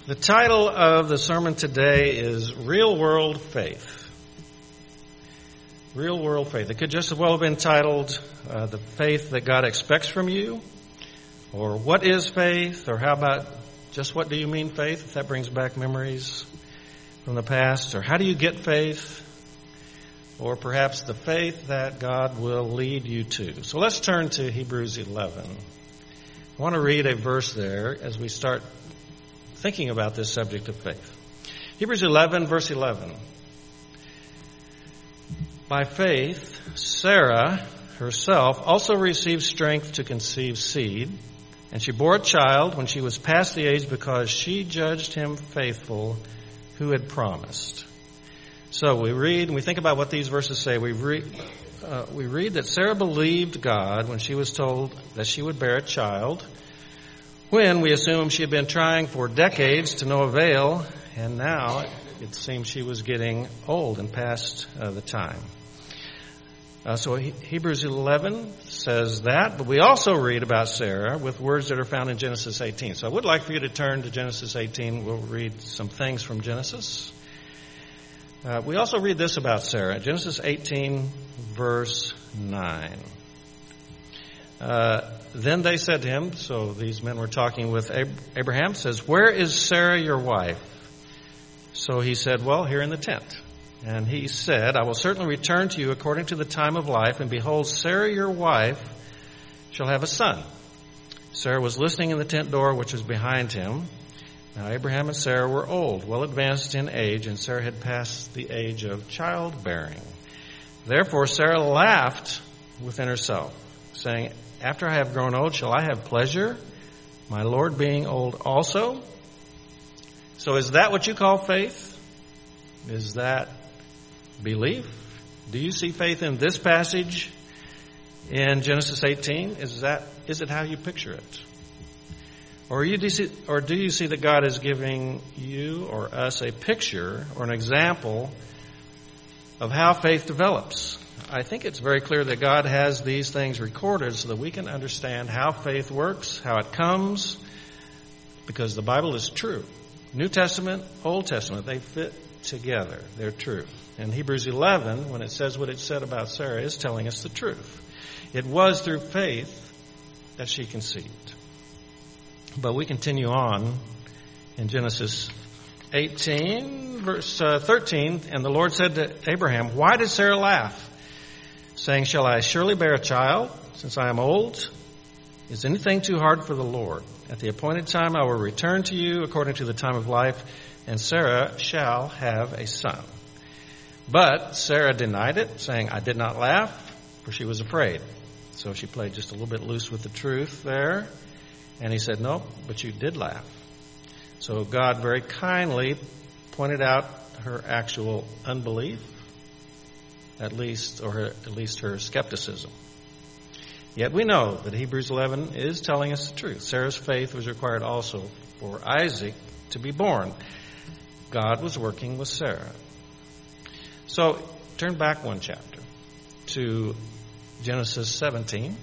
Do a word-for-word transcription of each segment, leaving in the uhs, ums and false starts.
The title of the sermon today is Real World Faith. Real World Faith. It could just as well have been titled uh, The Faith That God Expects from You, or What is Faith, or how about just What Do You Mean Faith, if that brings back memories from the past, or How Do You Get Faith, or perhaps The Faith That God Will Lead You To. So let's turn to Hebrews eleven. I want to read a verse there as we start thinking about this subject of faith. Hebrews eleven, verse eleven. By faith, Sarah herself also received strength to conceive seed, and she bore a child when she was past the age because she judged him faithful who had promised. So we read, and we think about what these verses say. We read, uh, we read that Sarah believed God when she was told that she would bear a child, when we assume she had been trying for decades to no avail, and now it seems she was getting old and past uh, the time. Uh, so he, Hebrews eleven says that, but we also read about Sarah with words that are found in Genesis eighteen. So I would like for you to turn to Genesis eighteen. We'll read some things from Genesis. Uh, we also read this about Sarah, Genesis eighteen, verse nine. Uh, then they said to him, so these men were talking with Ab- Abraham, says, "Where is Sarah your wife?" So he said, "Well, here in the tent." And he said, "I will certainly return to you according to the time of life, and behold, Sarah your wife shall have a son." Sarah was listening in the tent door, which was behind him. Now Abraham and Sarah were old, well advanced in age, and Sarah had passed the age of childbearing. Therefore Sarah laughed within herself, saying, "After I have grown old, shall I have pleasure, my Lord being old also?" So is that what you call faith? Is that belief? Do you see faith in this passage in Genesis eighteen? Is that is it how you picture it? Or you do see, or do you see that God is giving you or us a picture or an example of how faith develops? I think it's very clear that God has these things recorded so that we can understand how faith works, how it comes, because the Bible is true. New Testament, Old Testament, they fit together. They're true. And Hebrews eleven, when it says what it said about Sarah, is telling us the truth. It was through faith that she conceived. But we continue on in Genesis eighteen, verse uh, thirteen, and the Lord said to Abraham, "Why did Sarah laugh, saying, shall I surely bear a child, since I am old? Is anything too hard for the Lord? At the appointed time I will return to you according to the time of life, and Sarah shall have a son." But Sarah denied it, saying, "I did not laugh," for she was afraid. So she played just a little bit loose with the truth there. And he said, "No, but you did laugh." So God very kindly pointed out her actual unbelief, at least, or her, at least her skepticism. Yet we know that Hebrews eleven is telling us the truth. Sarah's faith was required also for Isaac to be born. God was working with Sarah. So turn back one chapter to Genesis seventeen.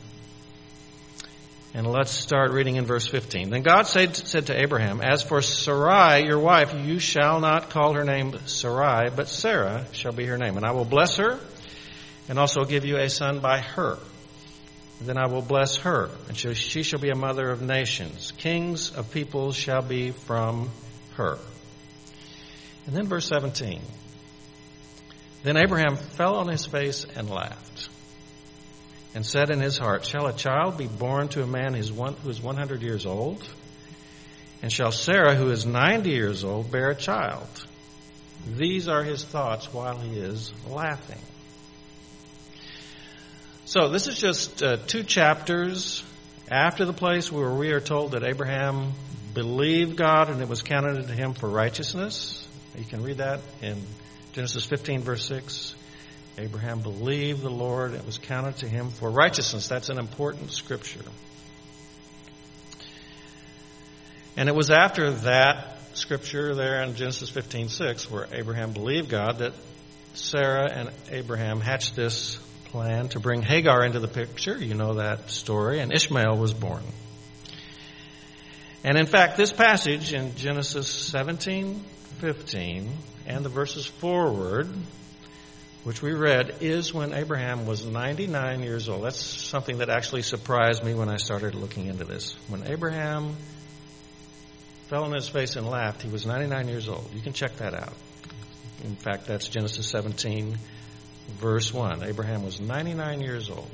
And let's start reading in verse fifteen. Then God said, said to Abraham, "As for Sarai, your wife, you shall not call her name Sarai, but Sarah shall be her name. And I will bless her, and also give you a son by her. Then I will bless her, and she, she shall be a mother of nations. Kings of peoples shall be from her." And then verse seventeen. Then Abraham fell on his face and laughed, and said in his heart, "Shall a child be born to a man who is one, who is one hundred years old? And shall Sarah, who is ninety years old, bear a child?" These are his thoughts while he is laughing. So this is just uh, two chapters after the place where we are told that Abraham believed God and it was counted to him for righteousness. You can read that in Genesis fifteen, verse six. Abraham believed the Lord, it was counted to him for righteousness. That's an important scripture. And it was after that scripture there in Genesis fifteen six, where Abraham believed God, that Sarah and Abraham hatched this plan to bring Hagar into the picture. You know that story. And Ishmael was born. And in fact, this passage in Genesis seventeen fifteen and the verses forward, which we read, is when Abraham was ninety-nine years old. That's something that actually surprised me when I started looking into this. When Abraham fell on his face and laughed, he was ninety-nine years old. You can check that out. In fact, that's Genesis seventeen, verse one. Abraham was ninety-nine years old.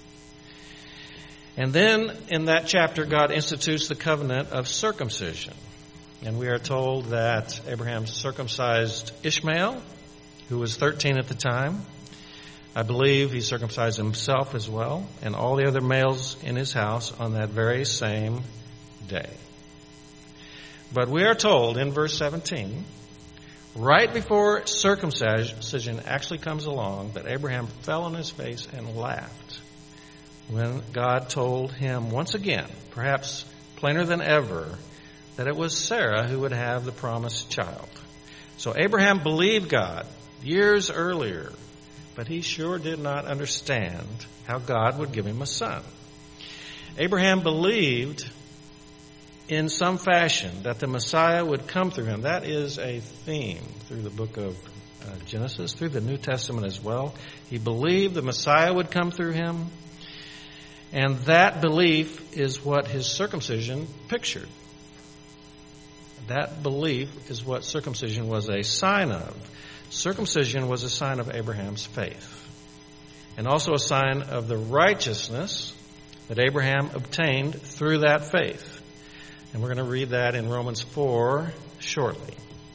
And then in that chapter, God institutes the covenant of circumcision. And we are told that Abraham circumcised Ishmael, who was thirteen at the time. I believe he circumcised himself as well, and all the other males in his house on that very same day. But we are told in verse seventeen, right before circumcision actually comes along, that Abraham fell on his face and laughed when God told him once again, perhaps plainer than ever, that it was Sarah who would have the promised child. So Abraham believed God years earlier, but he sure did not understand how God would give him a son. Abraham believed in some fashion that the Messiah would come through him. That is a theme through the book of uh, Genesis, through the New Testament as well. He believed the Messiah would come through him, and that belief is what his circumcision pictured. That belief is what circumcision was a sign of. Circumcision was a sign of Abraham's faith, and also a sign of the righteousness that Abraham obtained through that faith. And we're going to read that in Romans four shortly.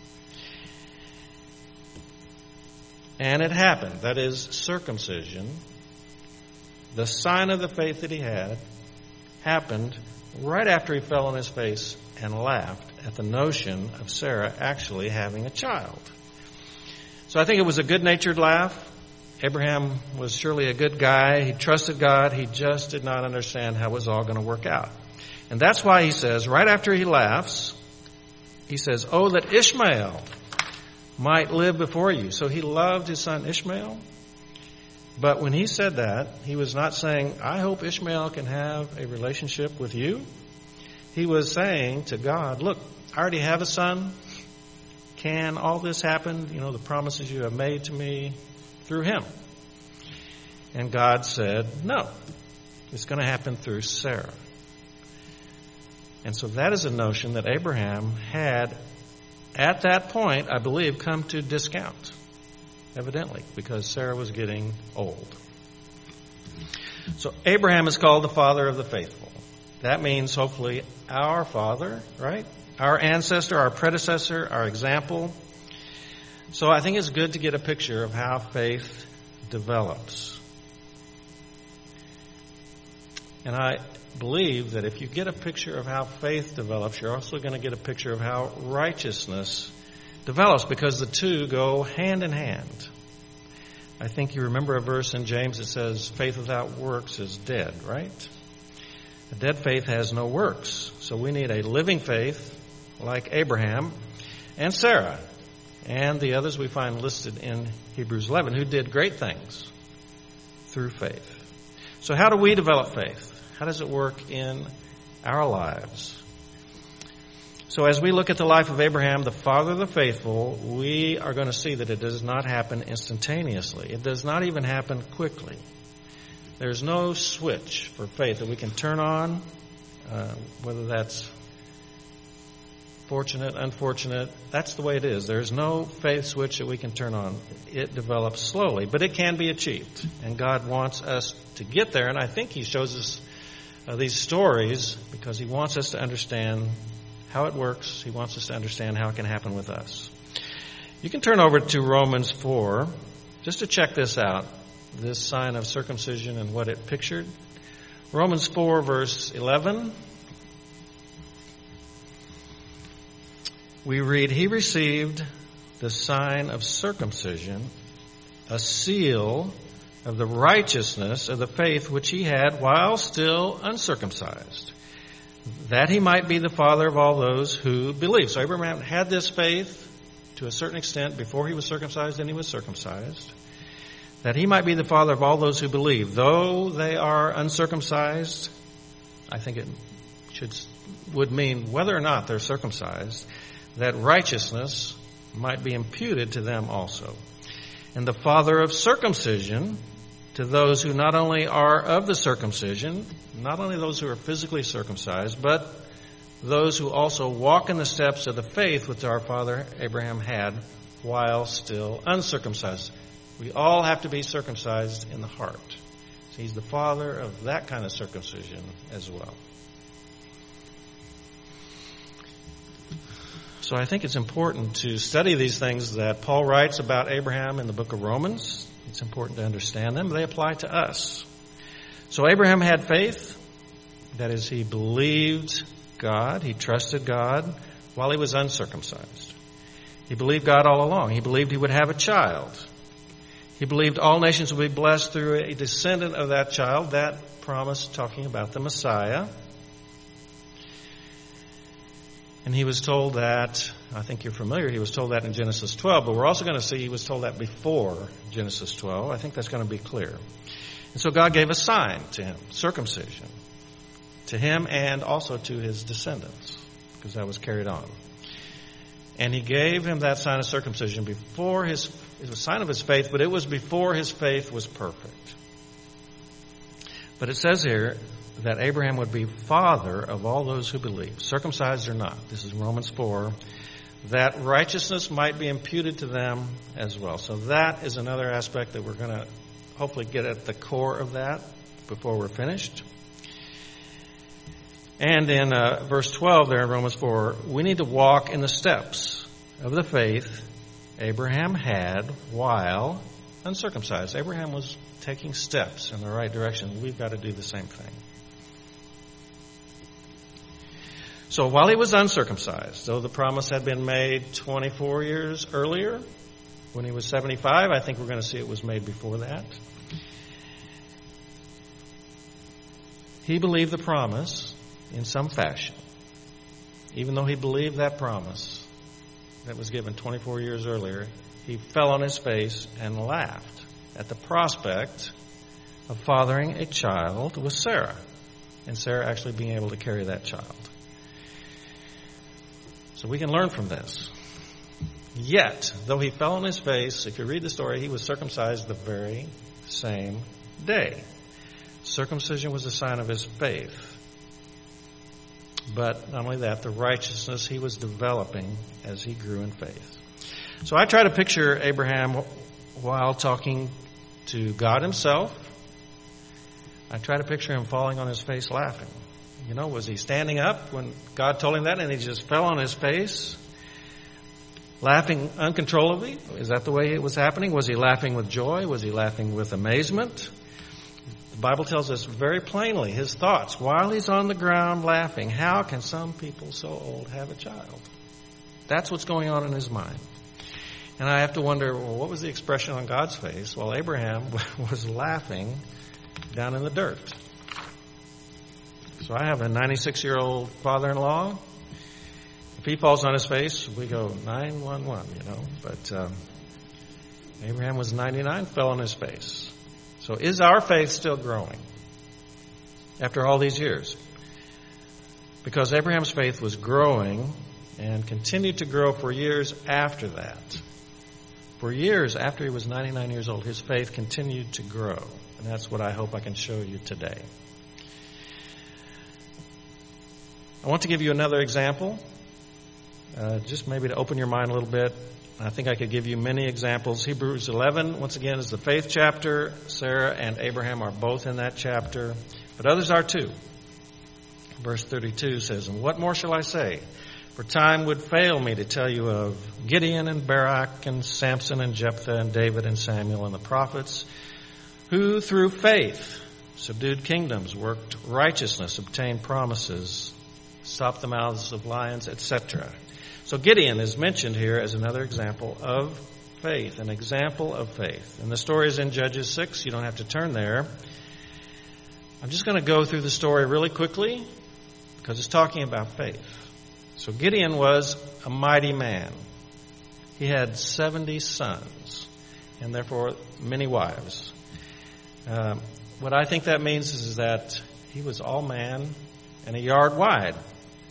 And it happened, that is, circumcision, the sign of the faith that he had, happened right after he fell on his face and laughed at the notion of Sarah actually having a child. So I think it was a good-natured laugh. Abraham was surely a good guy. He trusted God. He just did not understand how it was all going to work out. And that's why he says, right after he laughs, he says, "Oh, that Ishmael might live before you." So he loved his son Ishmael. But when he said that, he was not saying, "I hope Ishmael can have a relationship with you." He was saying to God, "Look, I already have a son. Can all this happen? You know, the promises you have made to me through him." And God said, "No, it's going to happen through Sarah." And so that is a notion that Abraham had, at that point, I believe, come to discount, evidently, because Sarah was getting old. So Abraham is called the father of the faithful. That means, hopefully, our father, right? Our ancestor, our predecessor, our example. So I think it's good to get a picture of how faith develops. And I believe that if you get a picture of how faith develops, you're also going to get a picture of how righteousness develops, because the two go hand in hand. I think you remember a verse in James that says, "Faith without works is dead," right? A dead faith has no works. So we need a living faith like Abraham and Sarah and the others we find listed in Hebrews eleven who did great things through faith. So how do we develop faith? How does it work in our lives? So as we look at the life of Abraham, the father of the faithful, we are going to see that it does not happen instantaneously. It does not even happen quickly. There's no switch for faith that we can turn on, uh, whether that's fortunate, unfortunate. That's the way it is. There's no faith switch that we can turn on. It develops slowly, but it can be achieved. And God wants us to get there, and I think he shows us uh, these stories because he wants us to understand how it works. He wants us to understand how it can happen with us. You can turn over to Romans four just to check this out, this sign of circumcision and what it pictured. Romans four, verse eleven. We read, "He received the sign of circumcision, a seal of the righteousness of the faith which he had while still uncircumcised, that he might be the father of all those who believe." So Abraham had this faith to a certain extent before he was circumcised and he was circumcised, that he might be the father of all those who believe. Though they are uncircumcised, I think it should would mean whether or not they're circumcised, that righteousness might be imputed to them also. And the father of circumcision to those who not only are of the circumcision, not only those who are physically circumcised, but those who also walk in the steps of the faith which our father Abraham had while still uncircumcised. We all have to be circumcised in the heart. So he's the father of that kind of circumcision as well. So I think it's important to study these things that Paul writes about Abraham in the book of Romans. It's important to understand them. They apply to us. So Abraham had faith. That is, he believed God. He trusted God while he was uncircumcised. He believed God all along. He believed he would have a child. He believed all nations would be blessed through a descendant of that child. That promise talking about the Messiah. And he was told that, I think you're familiar, he was told that in Genesis twelve, but we're also going to see he was told that before Genesis twelve. I think that's going to be clear. And so God gave a sign to him, circumcision, to him and also to his descendants, because that was carried on. And he gave him that sign of circumcision before his, it was a sign of his faith, but it was before his faith was perfect. But it says here that Abraham would be father of all those who believe, circumcised or not. This is Romans four. That righteousness might be imputed to them as well. So that is another aspect that we're going to hopefully get at the core of that before we're finished. And in uh, verse twelve there in Romans four, we need to walk in the steps of the faith Abraham had while uncircumcised. Abraham was taking steps in the right direction. We've got to do the same thing. So while he was uncircumcised, though the promise had been made twenty-four years earlier, when he was seventy-five, I think we're going to see it was made before that. He believed the promise in some fashion. Even though he believed that promise that was given twenty-four years earlier, he fell on his face and laughed at the prospect of fathering a child with Sarah, and Sarah actually being able to carry that child. So we can learn from this. Yet, though he fell on his face, if you read the story, he was circumcised the very same day. Circumcision was a sign of his faith. But not only that, the righteousness he was developing as he grew in faith. So I try to picture Abraham while talking to God himself. I try to picture him falling on his face laughing. You know, was he standing up when God told him that and he just fell on his face, laughing uncontrollably? Is that the way it was happening? Was he laughing with joy? Was he laughing with amazement? The Bible tells us very plainly his thoughts while he's on the ground laughing. How can some people so old have a child? That's what's going on in his mind. And I have to wonder, well, what was the expression on God's face while Abraham was laughing down in the dirt? So I have a ninety-six-year-old father-in-law. If he falls on his face, we go nine one one, you know. But um, Abraham was ninety-nine, fell on his face. So is our faith still growing after all these years? Because Abraham's faith was growing and continued to grow for years after that. For years after he was ninety-nine years old, his faith continued to grow. And that's what I hope I can show you today. I want to give you another example, uh, just maybe to open your mind a little bit. I think I could give you many examples. Hebrews eleven, once again, is the faith chapter. Sarah and Abraham are both in that chapter, but others are too. Verse thirty-two says, "And what more shall I say? For time would fail me to tell you of Gideon and Barak and Samson and Jephthah and David and Samuel and the prophets, who through faith subdued kingdoms, worked righteousness, obtained promises, stopped the mouths of lions, et cetera" So Gideon is mentioned here as another example of faith, an example of faith. And the story is in Judges six. You don't have to turn there. I'm just going to go through the story really quickly because it's talking about faith. So Gideon was a mighty man. He had seventy sons and therefore many wives. Um, what I think that means is that he was all man and a yard wide.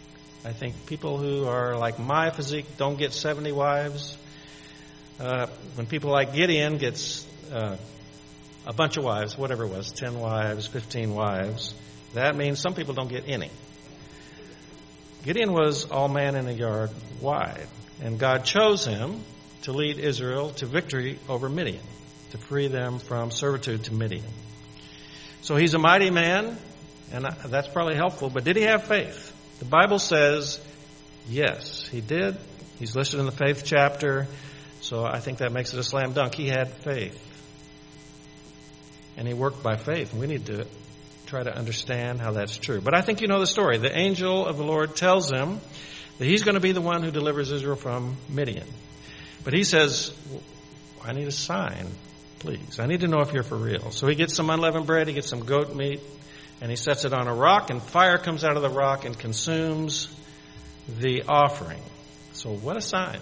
I think people who are like my physique don't get seventy wives. Uh, when people like Gideon gets uh, a bunch of wives, whatever it was, ten wives, fifteen wives, that means some people don't get any. Gideon was all man in a yard wide, and God chose him to lead Israel to victory over Midian, to free them from servitude to Midian. So he's a mighty man, and that's probably helpful, but did he have faith? The Bible says, yes, he did. He's listed in the faith chapter, so I think that makes it a slam dunk. He had faith, and he worked by faith. We need to try to understand how that's true. But I think you know the story. The angel of the Lord tells him that he's going to be the one who delivers Israel from Midian. But he says, I need a sign, please. I need to know if you're for real. So he gets some unleavened bread, he gets some goat meat, and he sets it on a rock, and fire comes out of the rock and consumes the offering. So what a sign.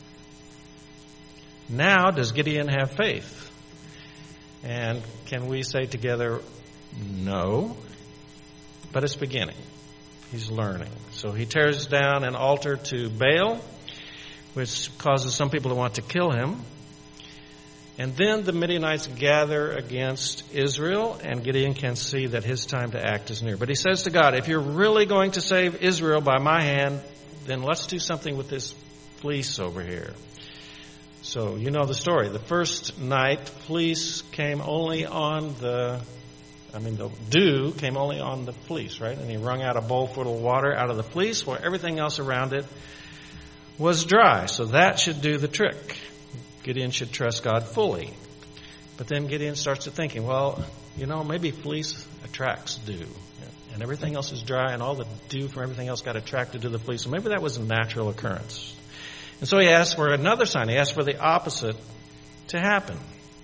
Now, does Gideon have faith? And can we say together, no, but it's beginning. He's learning. So he tears down an altar to Baal, which causes some people to want to kill him. And then the Midianites gather against Israel, and Gideon can see that his time to act is near. But he says to God, if you're really going to save Israel by my hand, then let's do something with this fleece over here. So you know the story. The first night, fleece came only on the, I mean, the dew came only on the fleece, right? And he wrung out a bowl full of water out of the fleece while everything else around it was dry. So that should do the trick. Gideon should trust God fully. But then Gideon starts to thinking, well, you know, maybe fleece attracts dew. And everything else is dry, and all the dew from everything else got attracted to the fleece. So maybe that was a natural occurrence. And so he asked for another sign. He asked for the opposite to happen.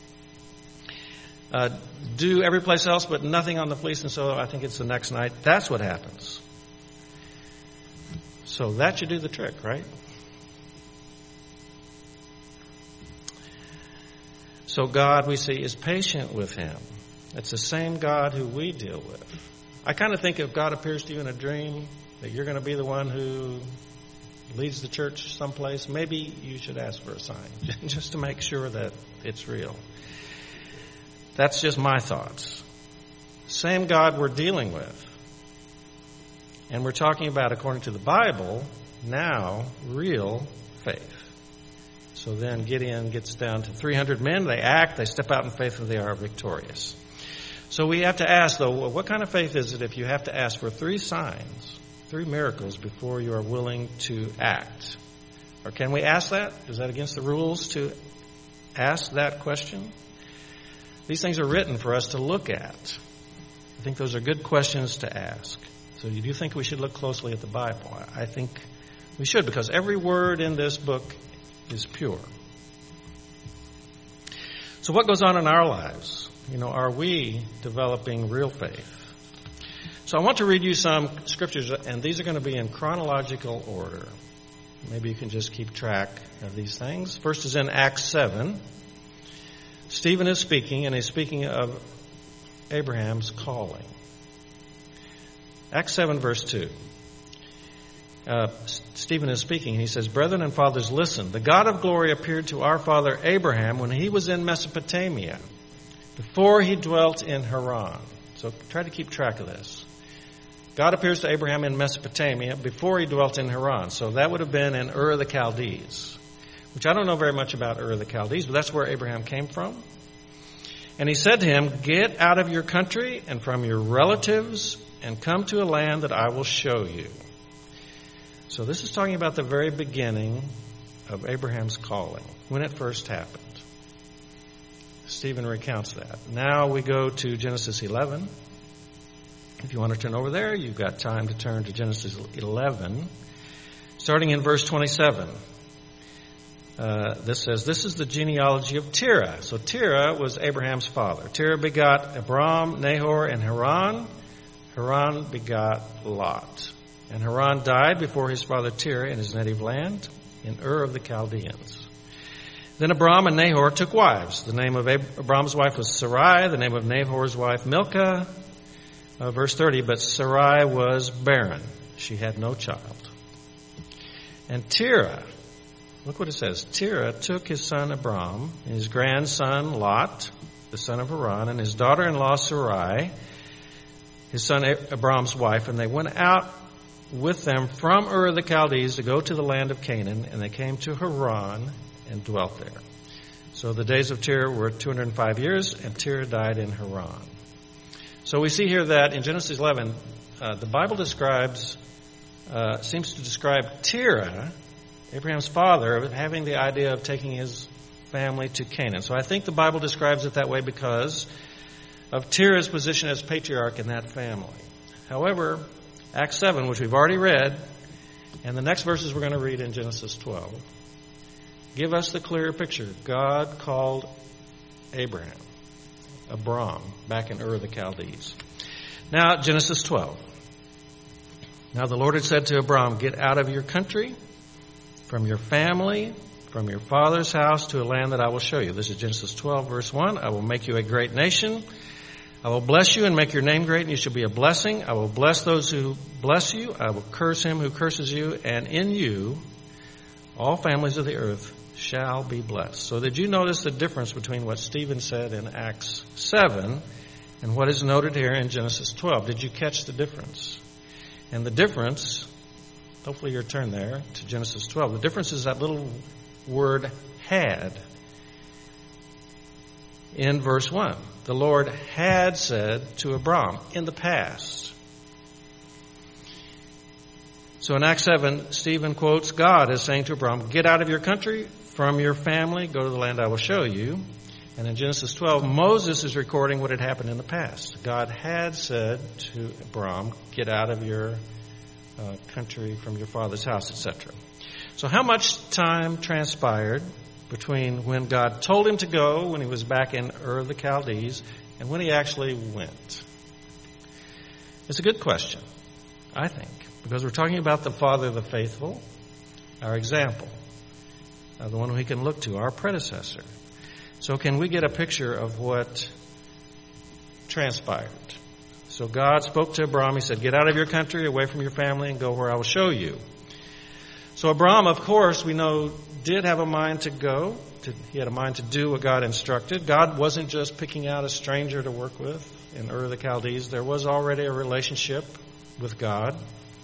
Uh, dew every place else, but nothing on the fleece. And so I think it's the next night. That's what happens. So that should do the trick, right? So God, we see, is patient with him. It's the same God who we deal with. I kind of think if God appears to you in a dream that you're going to be the one who leads the church someplace, maybe you should ask for a sign just to make sure that it's real. That's just my thoughts. Same God we're dealing with. And we're talking about, according to the Bible, now real faith. So then Gideon gets down to three hundred men. They act, they step out in faith, and they are victorious. So we have to ask, though, well, what kind of faith is it if you have to ask for three signs, three miracles before you are willing to act? Or can we ask that? Is that against the rules to ask that question? These things are written for us to look at. I think those are good questions to ask. So you do think we should look closely at the Bible? I think we should, because every word in this book is pure. So what goes on in our lives? You know, are we developing real faith? So I want to read you some scriptures, and these are going to be in chronological order. Maybe you can just keep track of these things. First is in Acts seven. Stephen is speaking, and he's speaking of Abraham's calling. Acts seven, verse two. Uh, Stephen is speaking, and he says, Brethren and fathers, listen. The God of glory appeared to our father Abraham when he was in Mesopotamia, before he dwelt in Haran. So try to keep track of this. God appears to Abraham in Mesopotamia before he dwelt in Haran. So that would have been in Ur of the Chaldees, which I don't know very much about Ur of the Chaldees, but that's where Abraham came from. And he said to him, Get out of your country and from your relatives and come to a land that I will show you. So this is talking about the very beginning of Abraham's calling, when it first happened. Stephen recounts that. Now we go to Genesis eleven. If you want to turn over there, you've got time to turn to Genesis eleven, starting in verse twenty-seven. Uh, this says, This is the genealogy of Terah. So Terah was Abraham's father. Terah begot Abram, Nahor, and Haran. Haran begot Lot. And Haran died before his father Terah in his native land, in Ur of the Chaldeans. Then Abram and Nahor took wives. The name of Abram's wife was Sarai, the name of Nahor's wife Milcah. Uh, verse thirty, but Sarai was barren. She had no child. And Terah, look what it says. Terah took his son Abram, and his grandson Lot, the son of Haran, and his daughter-in-law Sarai, his son Abram's wife, and they went out with them from Ur of the Chaldees to go to the land of Canaan, and they came to Haran and dwelt there. So the days of Terah were two hundred five years, and Terah died in Haran. So we see here that in Genesis eleven, uh, the Bible describes, uh, seems to describe Terah, Abraham's father, having the idea of taking his family to Canaan. So I think the Bible describes it that way because of Terah's position as patriarch in that family. However, Acts seven, which we've already read, and the next verses we're going to read in Genesis twelve, give us the clearer picture. God called Abraham, Abram, back in Ur of the Chaldees. Now, Genesis twelve. Now the Lord had said to Abram, get out of your country, from your family, from your father's house, to a land that I will show you. This is Genesis twelve, verse one. I will make you a great nation. I will bless you and make your name great, and you shall be a blessing. I will bless those who bless you. I will curse him who curses you, and in you all families of the earth shall be blessed. So did you notice the difference between what Stephen said in Acts seven and what is noted here in Genesis twelve? Did you catch the difference? And the difference, hopefully you're turned there to Genesis twelve. The difference is that little word had in verse one. The Lord had said to Abram in the past. So in Acts seven, Stephen quotes God as saying to Abram, get out of your country, from your family, go to the land I will show you. And in Genesis twelve, Moses is recording what had happened in the past. God had said to Abram, get out of your uh, country, from your father's house, et cetera. So how much time transpired between when God told him to go, when he was back in Ur of the Chaldees, and when he actually went? It's a good question, I think, because we're talking about the father of the faithful, our example, uh, the one who we can look to, our predecessor. So can we get a picture of what transpired? So God spoke to Abram. He said, get out of your country, away from your family, and go where I will show you. So Abram, of course, we know, did have a mind to go. To, he had a mind to do what God instructed. God wasn't just picking out a stranger to work with in Ur of the Chaldees. There was already a relationship with God.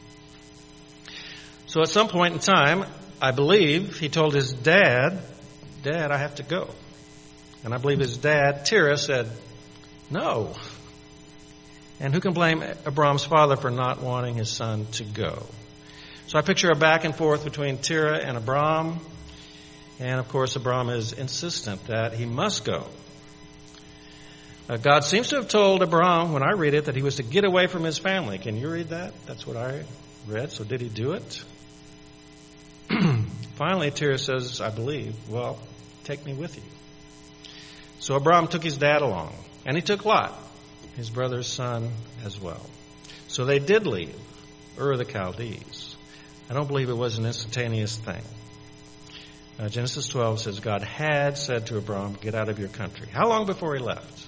So at some point in time, I believe he told his dad, Dad, I have to go. And I believe his dad, Terah, said, no. And who can blame Abram's father for not wanting his son to go? So I picture a back and forth between Terah and Abram. And, of course, Abram is insistent that he must go. Uh, God seems to have told Abram, when I read it, that he was to get away from his family. Can you read that? That's what I read. So did he do it? Finally, Terah says, I believe, well, take me with you. So Abram took his dad along. And he took Lot, his brother's son, as well. So they did leave Ur of the Chaldees. I don't believe it was an instantaneous thing. Uh, Genesis twelve says God had said to Abram, get out of your country. How long before he left?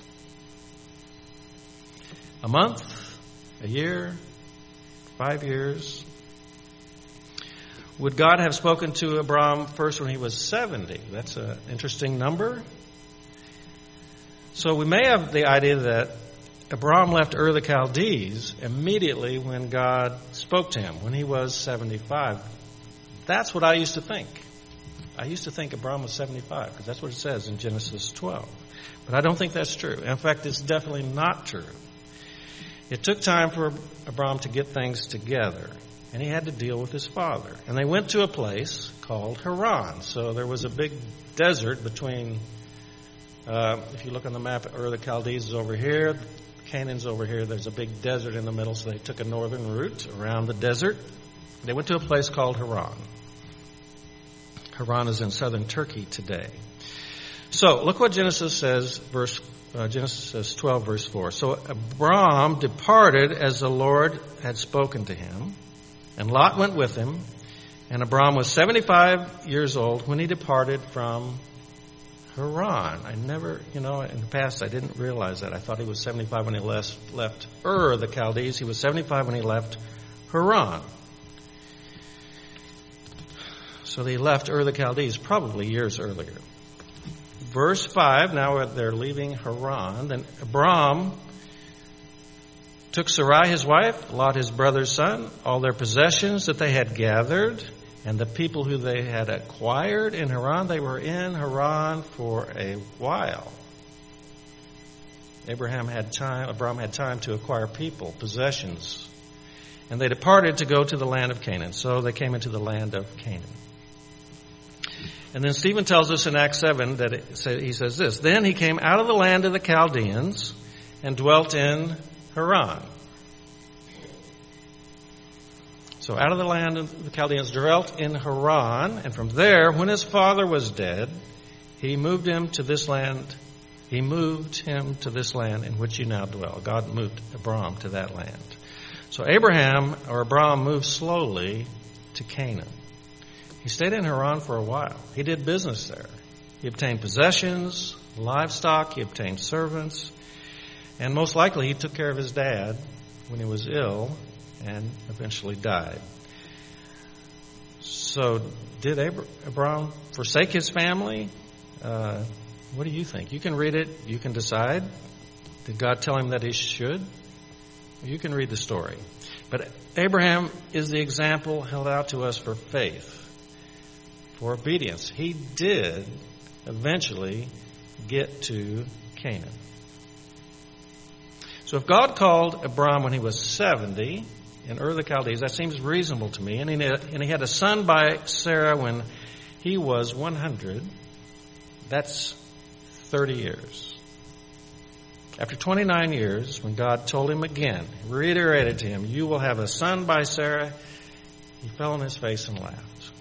A month? A year? Five years? Would God have spoken to Abram first when he was seventy? That's an interesting number. So we may have the idea that Abram left Ur of the Chaldees immediately when God spoke to him, when he was seventy-five. That's what I used to think. I used to think Abram was seventy-five, because that's what it says in Genesis twelve. But I don't think that's true. In fact, it's definitely not true. It took time for Abram to get things together, and he had to deal with his father. And they went to a place called Haran. So there was a big desert between, uh, if you look on the map, Ur of the Chaldees is over here, Canaan's over here. There's a big desert in the middle, so they took a northern route around the desert. They went to a place called Haran. Haran is in southern Turkey today. So look what Genesis says, verse uh, Genesis twelve, verse four. So Abram departed as the Lord had spoken to him, and Lot went with him. And Abram was seventy-five years old when he departed from Haran. I never, you know, in the past I didn't realize that. I thought he was seventy-five when he left, left Ur of the Chaldees. He was seventy-five when he left Haran. So they left Ur the Chaldees probably years earlier. Verse five, now they're leaving Haran. Then Abram took Sarai his wife, Lot his brother's son, all their possessions that they had gathered, and the people who they had acquired in Haran. They were in Haran for a while. Abraham had time, Abram had time to acquire people, possessions. And they departed to go to the land of Canaan. So they came into the land of Canaan. And then Stephen tells us in Acts seven that it, he says this, then he came out of the land of the Chaldeans and dwelt in Haran. So out of the land of the Chaldeans dwelt in Haran, and from there, when his father was dead, he moved him to this land. He moved him to this land in which you now dwell. God moved Abram to that land. So Abraham, or Abram, moved slowly to Canaan. He stayed in Haran for a while. He did business there. He obtained possessions, livestock, he obtained servants, and most likely he took care of his dad when he was ill and eventually died. So did Abram forsake his family? Uh, what do you think? You can read it. You can decide. Did God tell him that he should? You can read the story. But Abraham is the example held out to us for faith, for obedience. He did eventually get to Canaan. So if God called Abram when he was seventy in Ur the Chaldees, that seems reasonable to me. And he, and he had a son by Sarah when he was one hundred. That's thirty years. After twenty-nine years, when God told him again, reiterated to him, you will have a son by Sarah, he fell on his face and laughed.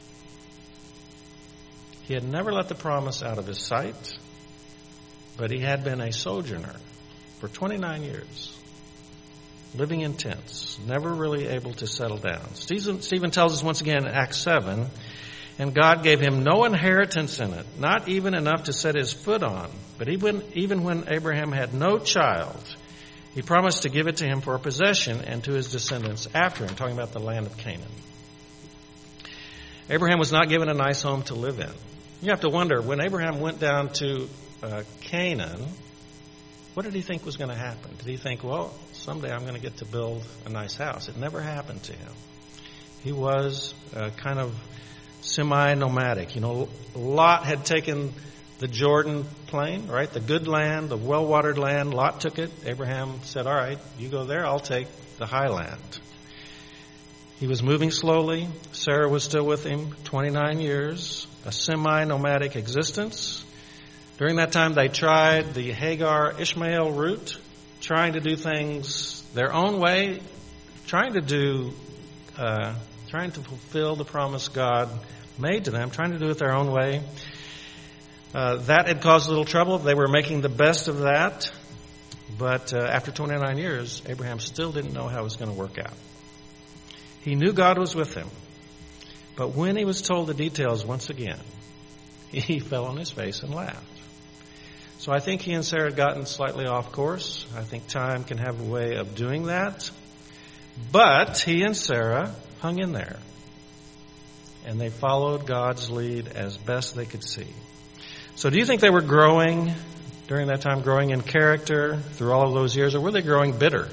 He had never let the promise out of his sight, but he had been a sojourner for twenty-nine years, living in tents, never really able to settle down. Stephen, Stephen tells us once again in Acts seven, and God gave him no inheritance in it, not even enough to set his foot on. But even, even when Abraham had no child, he promised to give it to him for a possession and to his descendants after him, talking about the land of Canaan. Abraham was not given a nice home to live in. You have to wonder, when Abraham went down to uh, Canaan, what did he think was going to happen? Did he think, well, someday I'm going to get to build a nice house? It never happened to him. He was uh, kind of semi-nomadic. You know, Lot had taken the Jordan plain, right? The good land, the well-watered land. Lot took it. Abraham said, all right, you go there, I'll take the highland. He was moving slowly. Sarah was still with him, twenty-nine years, a semi-nomadic existence. During that time, they tried the Hagar-Ishmael route, trying to do things their own way, trying to do, uh, trying to fulfill the promise God made to them, trying to do it their own way. Uh, that had caused a little trouble. They were making the best of that. But uh, after twenty-nine years, Abraham still didn't know how it was going to work out. He knew God was with him. But when he was told the details once again, he fell on his face and laughed. So I think he and Sarah had gotten slightly off course. I think time can have a way of doing that. But he and Sarah hung in there. And they followed God's lead as best they could see. So do you think they were growing during that time, growing in character through all of those years, or were they growing bitter?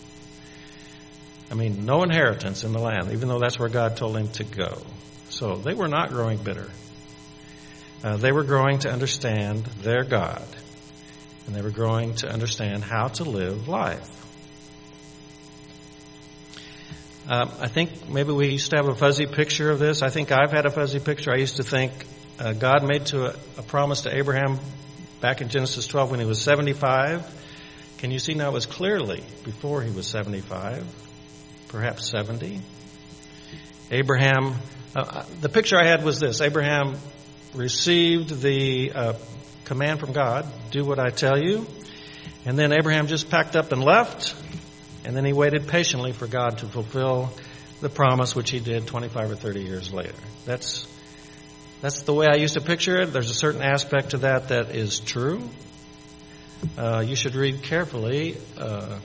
I mean, no inheritance in the land, even though that's where God told him to go. So they were not growing bitter. Uh, they were growing to understand their God. And they were growing to understand how to live life. Um, I think maybe we used to have a fuzzy picture of this. I think I've had a fuzzy picture. I used to think uh, God made to a, a promise to Abraham back in Genesis twelve when he was seventy-five. Can you see now it was clearly before he was seventy-five, perhaps seventy. Abraham, uh, the picture I had was this. Abraham received the uh, command from God, do what I tell you. And then Abraham just packed up and left. And then he waited patiently for God to fulfill the promise, which he did twenty-five or thirty years later. That's that's the way I used to picture it. There's a certain aspect to that that is true. Uh, you should read carefully uh,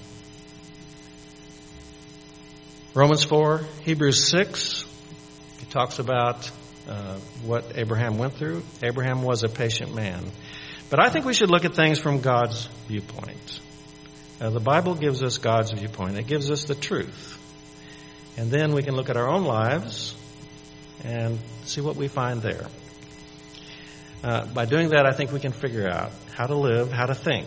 Romans four, Hebrews six. It talks about uh, what Abraham went through. Abraham was a patient man. But I think we should look at things from God's viewpoint. Uh, the Bible gives us God's viewpoint. It gives us the truth. And then we can look at our own lives and see what we find there. Uh, by doing that, I think we can figure out how to live, how to think.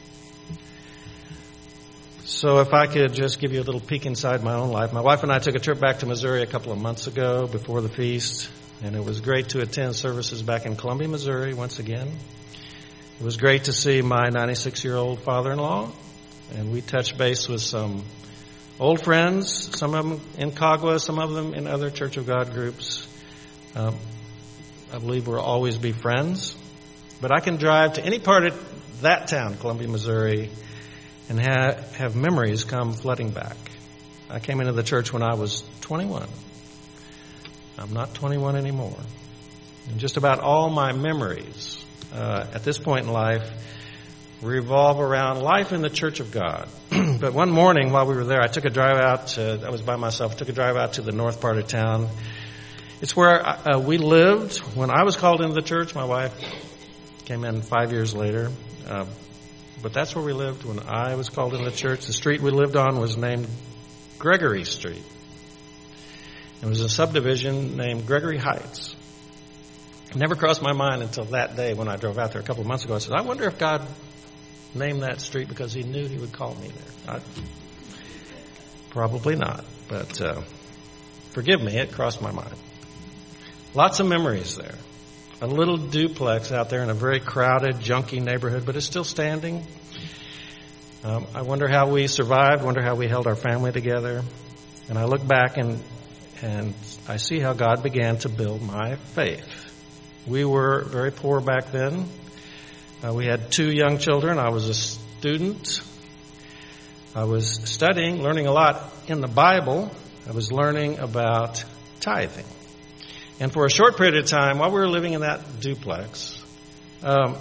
So if I could just give you a little peek inside my own life. My wife and I took a trip back to Missouri a couple of months ago before the feast, and it was great to attend services back in Columbia, Missouri once again. It was great to see my ninety-six-year-old father-in-law, and we touched base with some old friends, some of them in Cagua, some of them in other Church of God groups. Um, I believe we'll always be friends. But I can drive to any part of that town, Columbia, Missouri, and ha- have memories come flooding back. I came into the church when I was twenty-one. I'm not twenty-one anymore. And just about all my memories uh, at this point in life revolve around life in the Church of God. But one morning while we were there, I took a drive out to, I was by myself, took a drive out to the north part of town. It's where uh, we lived when I was called into the church. My wife came in five years later. Uh, but that's where we lived when I was called into the church. The street we lived on was named Gregory Street. It was a subdivision named Gregory Heights. It never crossed my mind until that day when I drove out there a couple of months ago. I said, I wonder if God named that street because he knew he would call me there. I, probably not, but uh, forgive me, it crossed my mind. Lots of memories there. A little duplex out there in a very crowded, junky neighborhood, but it's still standing. Um, I wonder how we survived, wonder how we held our family together. And I look back and and I see how God began to build my faith. We were very poor back then. Uh, we had two young children. I was a student. I was studying, learning a lot in the Bible. I was learning about tithing. And for a short period of time, while we were living in that duplex, um,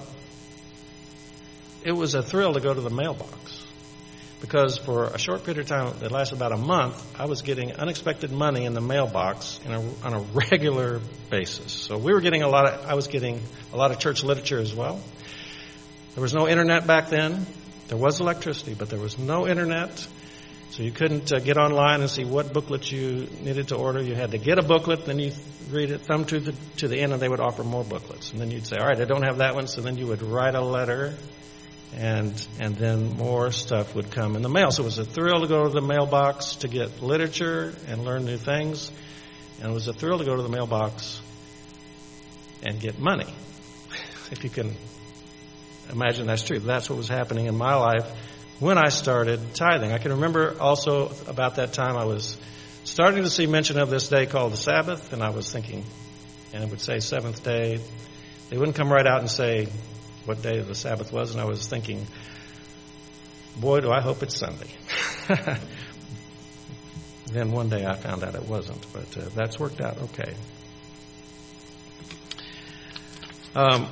it was a thrill to go to the mailbox. Because for a short period of time, that lasted about a month, I was getting unexpected money in the mailbox in a, on a regular basis. So we were getting a lot of, I was getting a lot of church literature as well. There was no internet back then. There was electricity, but there was no internet. So you couldn't uh, get online and see what booklets you needed to order. You had to get a booklet, then you read it, thumb to the to the end, and they would offer more booklets. And then you'd say, all right, I don't have that one. So then you would write a letter, and and then more stuff would come in the mail. So it was a thrill to go to the mailbox to get literature and learn new things. And it was a thrill to go to the mailbox and get money. If you can imagine that's true. That's what was happening in my life when I started tithing. I can remember also about that time I was starting to see mention of this day called the Sabbath, and I was thinking, and it would say seventh day. They wouldn't come right out and say what day the Sabbath was, and I was thinking, boy, do I hope it's Sunday. Then one day I found out it wasn't, but uh, that's worked out okay. Um,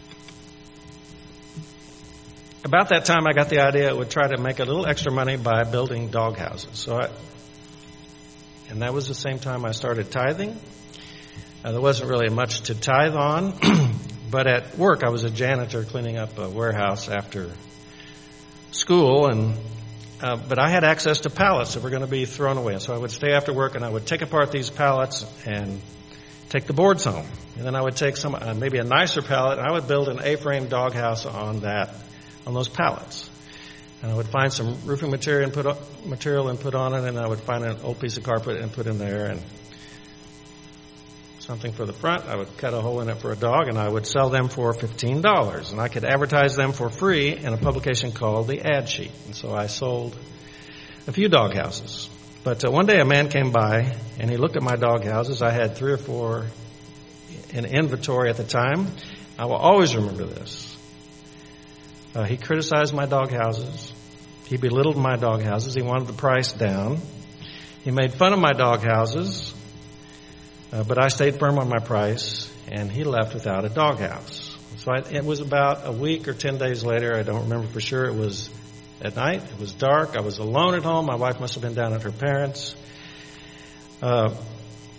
About that time, I got the idea I would try to make a little extra money by building dog houses. So, I, and that was the same time I started tithing. Uh, there wasn't really much to tithe on, but at work I was a janitor cleaning up a warehouse after school, and uh, but I had access to pallets that were going to be thrown away. So I would stay after work and I would take apart these pallets and take the boards home, and then I would take some uh, maybe a nicer pallet, and I would build an A-frame doghouse on that. on those pallets. And I would find some roofing material and put up, material and put on it, and I would find an old piece of carpet and put in there, and something for the front. I would cut a hole in it for a dog, and I would sell them for fifteen dollars. And I could advertise them for free in a publication called The Ad Sheet. And so I sold a few dog houses. But uh, one day a man came by, and he looked at my dog houses. I had three or four in inventory at the time. I will always remember this. Uh, he criticized my dog houses. He belittled my dog houses. He wanted the price down. He made fun of my dog houses, uh, but I stayed firm on my price, and he left without a dog house. So I, it was about a week or ten days later. I don't remember for sure. It was at night. It was dark. I was alone at home. My wife must have been down at her parents'. Uh,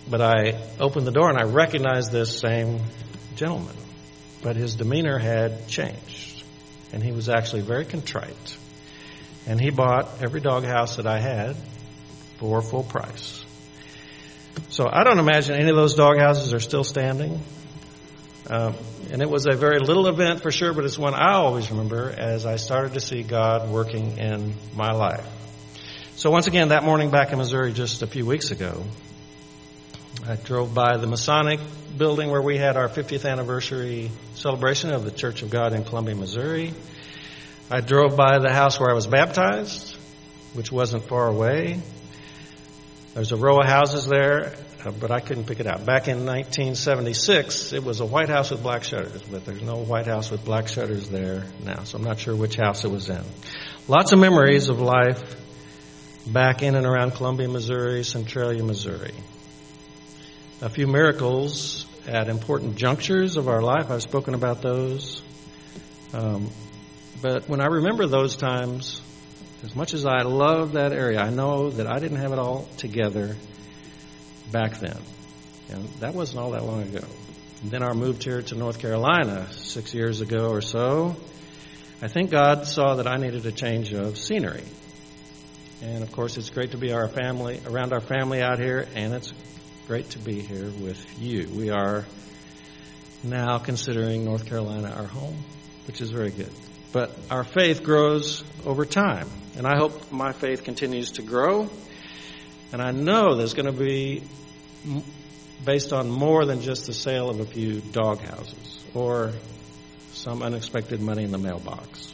but I opened the door and I recognized this same gentleman. But his demeanor had changed. And he was actually very contrite. And he bought every doghouse that I had for full price. So I don't imagine any of those doghouses are still standing. Um, and it was a very little event for sure, but it's one I always remember as I started to see God working in my life. So once again, that morning back in Missouri just a few weeks ago, I drove by the Masonic building where we had our fiftieth anniversary celebration of the Church of God in Columbia, Missouri. I drove by the house where I was baptized, which wasn't far away. There's a row of houses there, uh, but I couldn't pick it out. Back in nineteen seventy-six, it was a white house with black shutters, but there's no white house with black shutters there now, so I'm not sure which house it was in. Lots of memories of life back in and around Columbia, Missouri, Centralia, Missouri. A few miracles at important junctures of our life. I've spoken about those. Um, but when I remember those times, as much as I love that area, I know that I didn't have it all together back then. And that wasn't all that long ago. And then our move here to North Carolina six years ago or so, I think God saw that I needed a change of scenery. And of course, it's great to be our family, around our family out here, and it's great to be here with you. We are now considering North Carolina our home, which is very good. But our faith grows over time, and I hope my faith continues to grow. And I know there's going to be based on more than just the sale of a few dog houses or some unexpected money in the mailbox.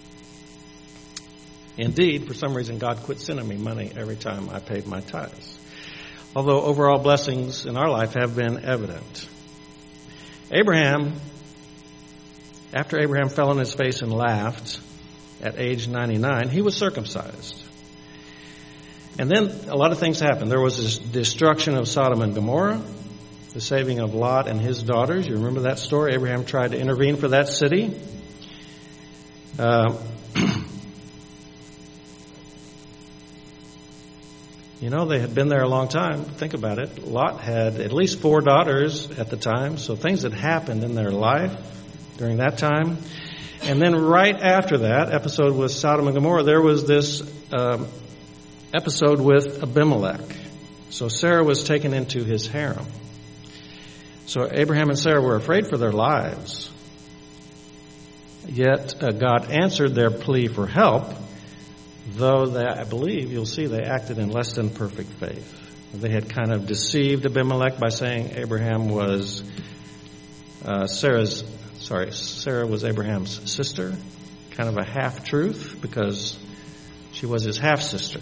Indeed, for some reason, God quit sending me money every time I paid my tithes. Although overall blessings in our life have been evident. Abraham, after Abraham fell on his face and laughed at age ninety-nine, he was circumcised. And then a lot of things happened. There was this destruction of Sodom and Gomorrah, the saving of Lot and his daughters. You remember that story? Abraham tried to intervene for that city. Uh, You know, they had been there a long time. Think about it. Lot had at least four daughters at the time, so things had happened in their life during that time. And then right after that episode with Sodom and Gomorrah, there was this um, episode with Abimelech. So Sarah was taken into his harem. So Abraham and Sarah were afraid for their lives. Yet uh, God answered their plea for help. Though they, I believe, you'll see they acted in less than perfect faith. They had kind of deceived Abimelech by saying Abraham was uh, Sarah's, sorry, Sarah was Abraham's sister. Kind of a half-truth because she was his half-sister.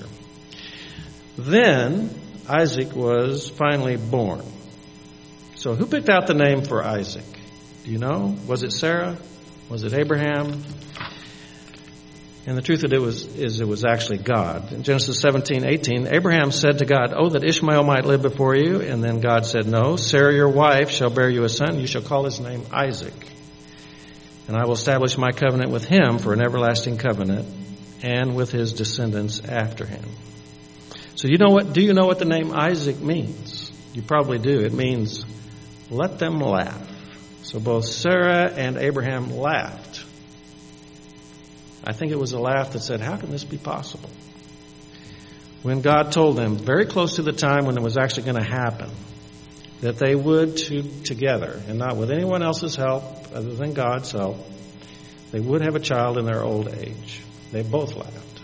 Then Isaac was finally born. So who picked out the name for Isaac? Do you know? Was it Sarah? Was it Abraham? And the truth of it was, is it was actually God. In Genesis seventeen eighteen, Abraham said to God, "Oh, that Ishmael might live before you." And then God said, "No, Sarah your wife shall bear you a son. You shall call his name Isaac. And I will establish my covenant with him for an everlasting covenant and with his descendants after him." So you know what, do you know what the name Isaac means? You probably do. It means, let them laugh. So both Sarah and Abraham laughed. I think it was a laugh that said, how can this be possible? When God told them, very close to the time when it was actually going to happen, that they would to, together, and not with anyone else's help other than God's help, they would have a child in their old age. They both laughed.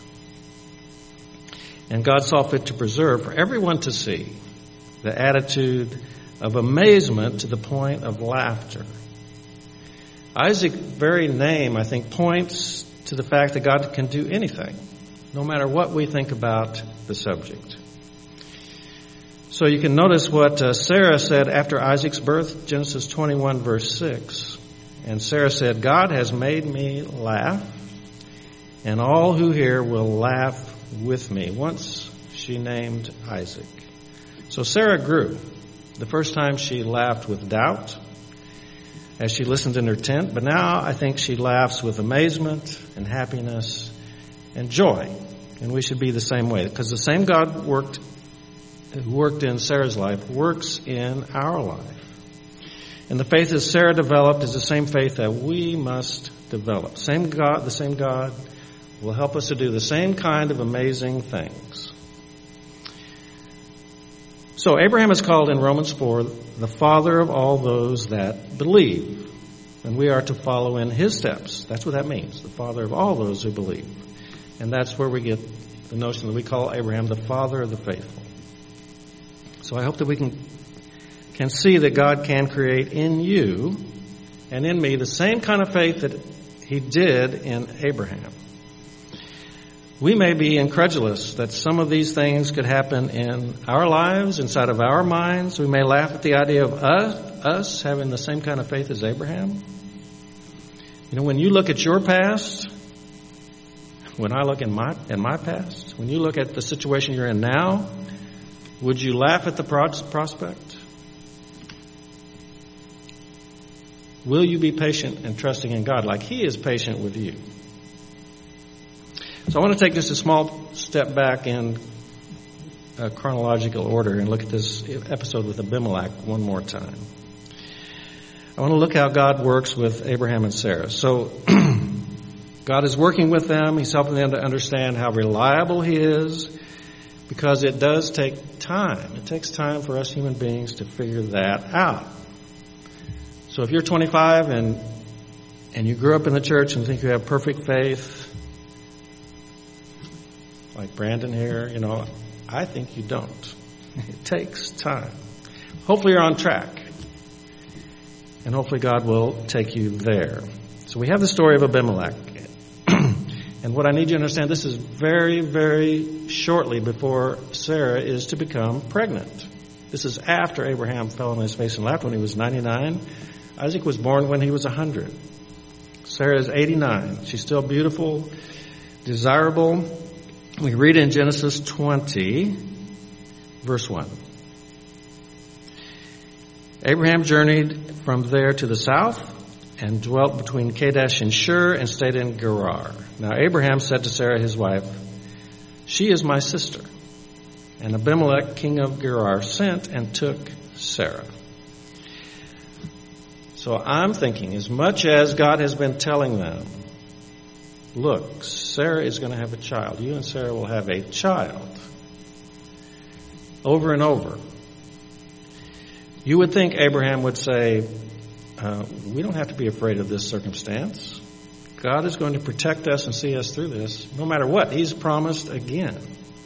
And God saw fit to preserve for everyone to see the attitude of amazement to the point of laughter. Isaac's very name, I think, points to the fact that God can do anything, no matter what we think about the subject. So you can notice what uh, Sarah said after Isaac's birth, Genesis twenty-one, verse six. And Sarah said, "God has made me laugh, and all who hear will laugh with me." Once she named Isaac. So Sarah grew. The first time she laughed with doubt as she listened in her tent, but now I think she laughs with amazement and happiness and joy. And we should be the same way, because the same God worked who worked in Sarah's life works in our life. And the faith that Sarah developed is the same faith that we must develop. Same God, the same God will help us to do the same kind of amazing things. So Abraham is called in Romans four the father of all those that believe. And we are to follow in his steps. That's what that means, the father of all those who believe. And that's where we get the notion that we call Abraham the father of the faithful. So I hope that we can can see that God can create in you and in me the same kind of faith that he did in Abraham. We may be incredulous that some of these things could happen in our lives, inside of our minds. We may laugh at the idea of us, us having the same kind of faith as Abraham. You know, when you look at your past, when I look in my, in my past, when you look at the situation you're in now, would you laugh at the prospect? Will you be patient and trusting in God like he is patient with you? So I want to take just a small step back in a chronological order and look at this episode with Abimelech one more time. I want to look how God works with Abraham and Sarah. So God is working with them. He's helping them to understand how reliable he is, because it does take time. It takes time for us human beings to figure that out. So if you're twenty-five and and you grew up in the church and think you have perfect faith, like Brandon here, you know, I think you don't. It takes time. Hopefully you're on track. And hopefully God will take you there. So we have the story of Abimelech. And what I need you to understand, this is very, very shortly before Sarah is to become pregnant. This is after Abraham fell on his face and laughed when he was ninety-nine. Isaac was born when he was one hundred. Sarah is eighty-nine. She's still beautiful, desirable. We read in Genesis twenty, verse one. Abraham journeyed from there to the south and dwelt between Kadesh and Shur and stayed in Gerar. Now Abraham said to Sarah his wife, "She is my sister." And Abimelech, king of Gerar, sent and took Sarah. So I'm thinking, as much as God has been telling them, look, Sarah is going to have a child. You and Sarah will have a child. Over and over. You would think Abraham would say, uh, we don't have to be afraid of this circumstance. God is going to protect us and see us through this, no matter what. He's promised again.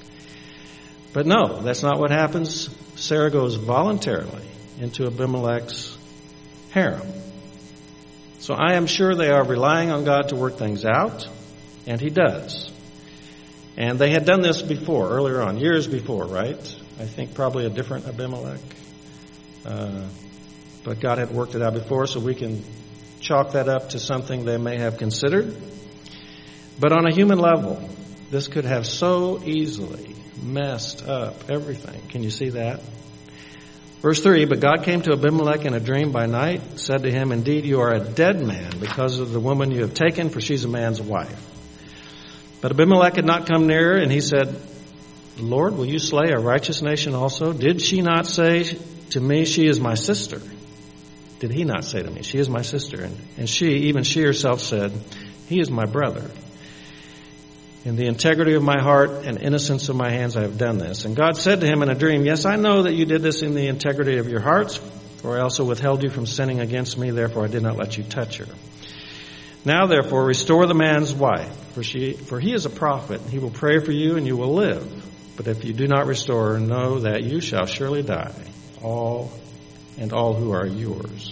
But no, that's not what happens. Sarah goes voluntarily into Abimelech's harem. So I am sure they are relying on God to work things out, and he does. And they had done this before, earlier on, years before, right? I think probably a different Abimelech. Uh, but God had worked it out before, so we can chalk that up to something they may have considered. But on a human level, this could have so easily messed up everything. Can you see that? Verse three, but God came to Abimelech in a dream by night, said to him, indeed, you are a dead man because of the woman you have taken, for she's a man's wife. But Abimelech had not come near, and he said, Lord, will you slay a righteous nation also? Did she not say to me, she is my sister? Did he not say to me, she is my sister? And, and she, even she herself said, he is my brother. In the integrity of my heart and innocence of my hands I have done this. And God said to him in a dream, yes, I know that you did this in the integrity of your hearts, for I also withheld you from sinning against me, therefore I did not let you touch her. Now therefore restore the man's wife, for she, for he is a prophet, and he will pray for you and you will live. But if you do not restore her, know that you shall surely die, all and all who are yours.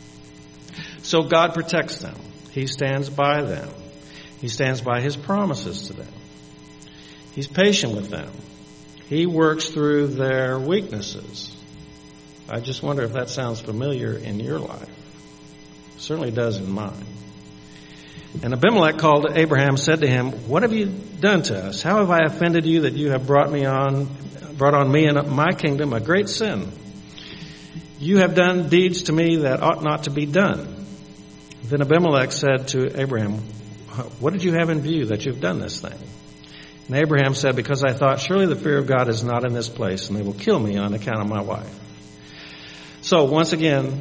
So God protects them. He stands by them. He stands by his promises to them. He's patient with them. He works through their weaknesses. I just wonder if that sounds familiar in your life. It certainly does in mine. And Abimelech called to Abraham, said to him, what have you done to us? How have I offended you that you have brought me on, brought on me and my kingdom a great sin? You have done deeds to me that ought not to be done. Then Abimelech said to Abraham, what did you have in view that you've done this thing? And Abraham said, because I thought, surely the fear of God is not in this place, and they will kill me on account of my wife. So once again,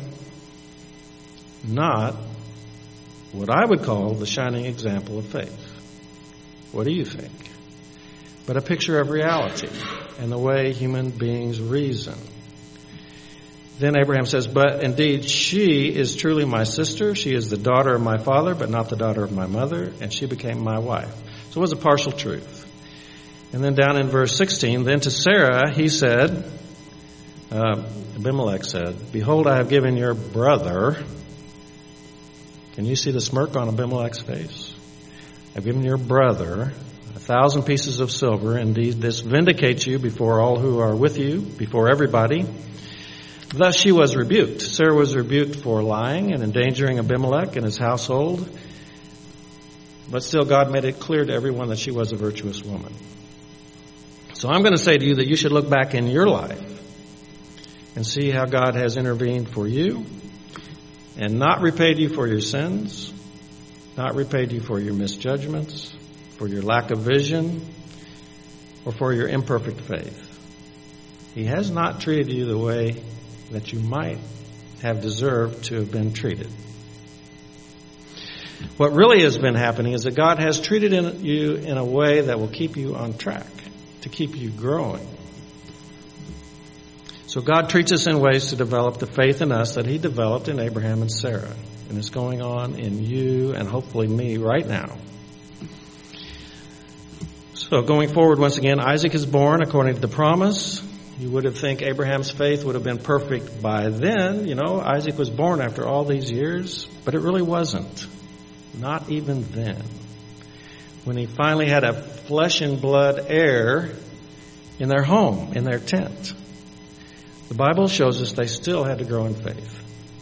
not what I would call the shining example of faith. What do you think? But a picture of reality and the way human beings reason. Then Abraham says, but indeed she is truly my sister. She is the daughter of my father, but not the daughter of my mother, and she became my wife. So it was a partial truth. And then down in verse sixteen, then to Sarah he said, uh, Abimelech said, behold, I have given your brother. Can you see the smirk on Abimelech's face? I've given your brother a thousand pieces of silver. Indeed, this vindicates you before all who are with you, before everybody. Thus she was rebuked. Sarah was rebuked for lying and endangering Abimelech and his household. But still, God made it clear to everyone that she was a virtuous woman. So I'm going to say to you that you should look back in your life and see how God has intervened for you and not repaid you for your sins, not repaid you for your misjudgments, for your lack of vision, or for your imperfect faith. He has not treated you the way that you might have deserved to have been treated. What really has been happening is that God has treated in you in a way that will keep you on track, to keep you growing. So God treats us in ways to develop the faith in us that He developed in Abraham and Sarah. And it's going on in you and hopefully me right now. So going forward, once again, Isaac is born according to the promise. You would have think Abraham's faith would have been perfect by then. You know, Isaac was born after all these years, but it really wasn't. Not even then. When he finally had a flesh and blood heir in their home, in their tent. The Bible shows us they still had to grow in faith.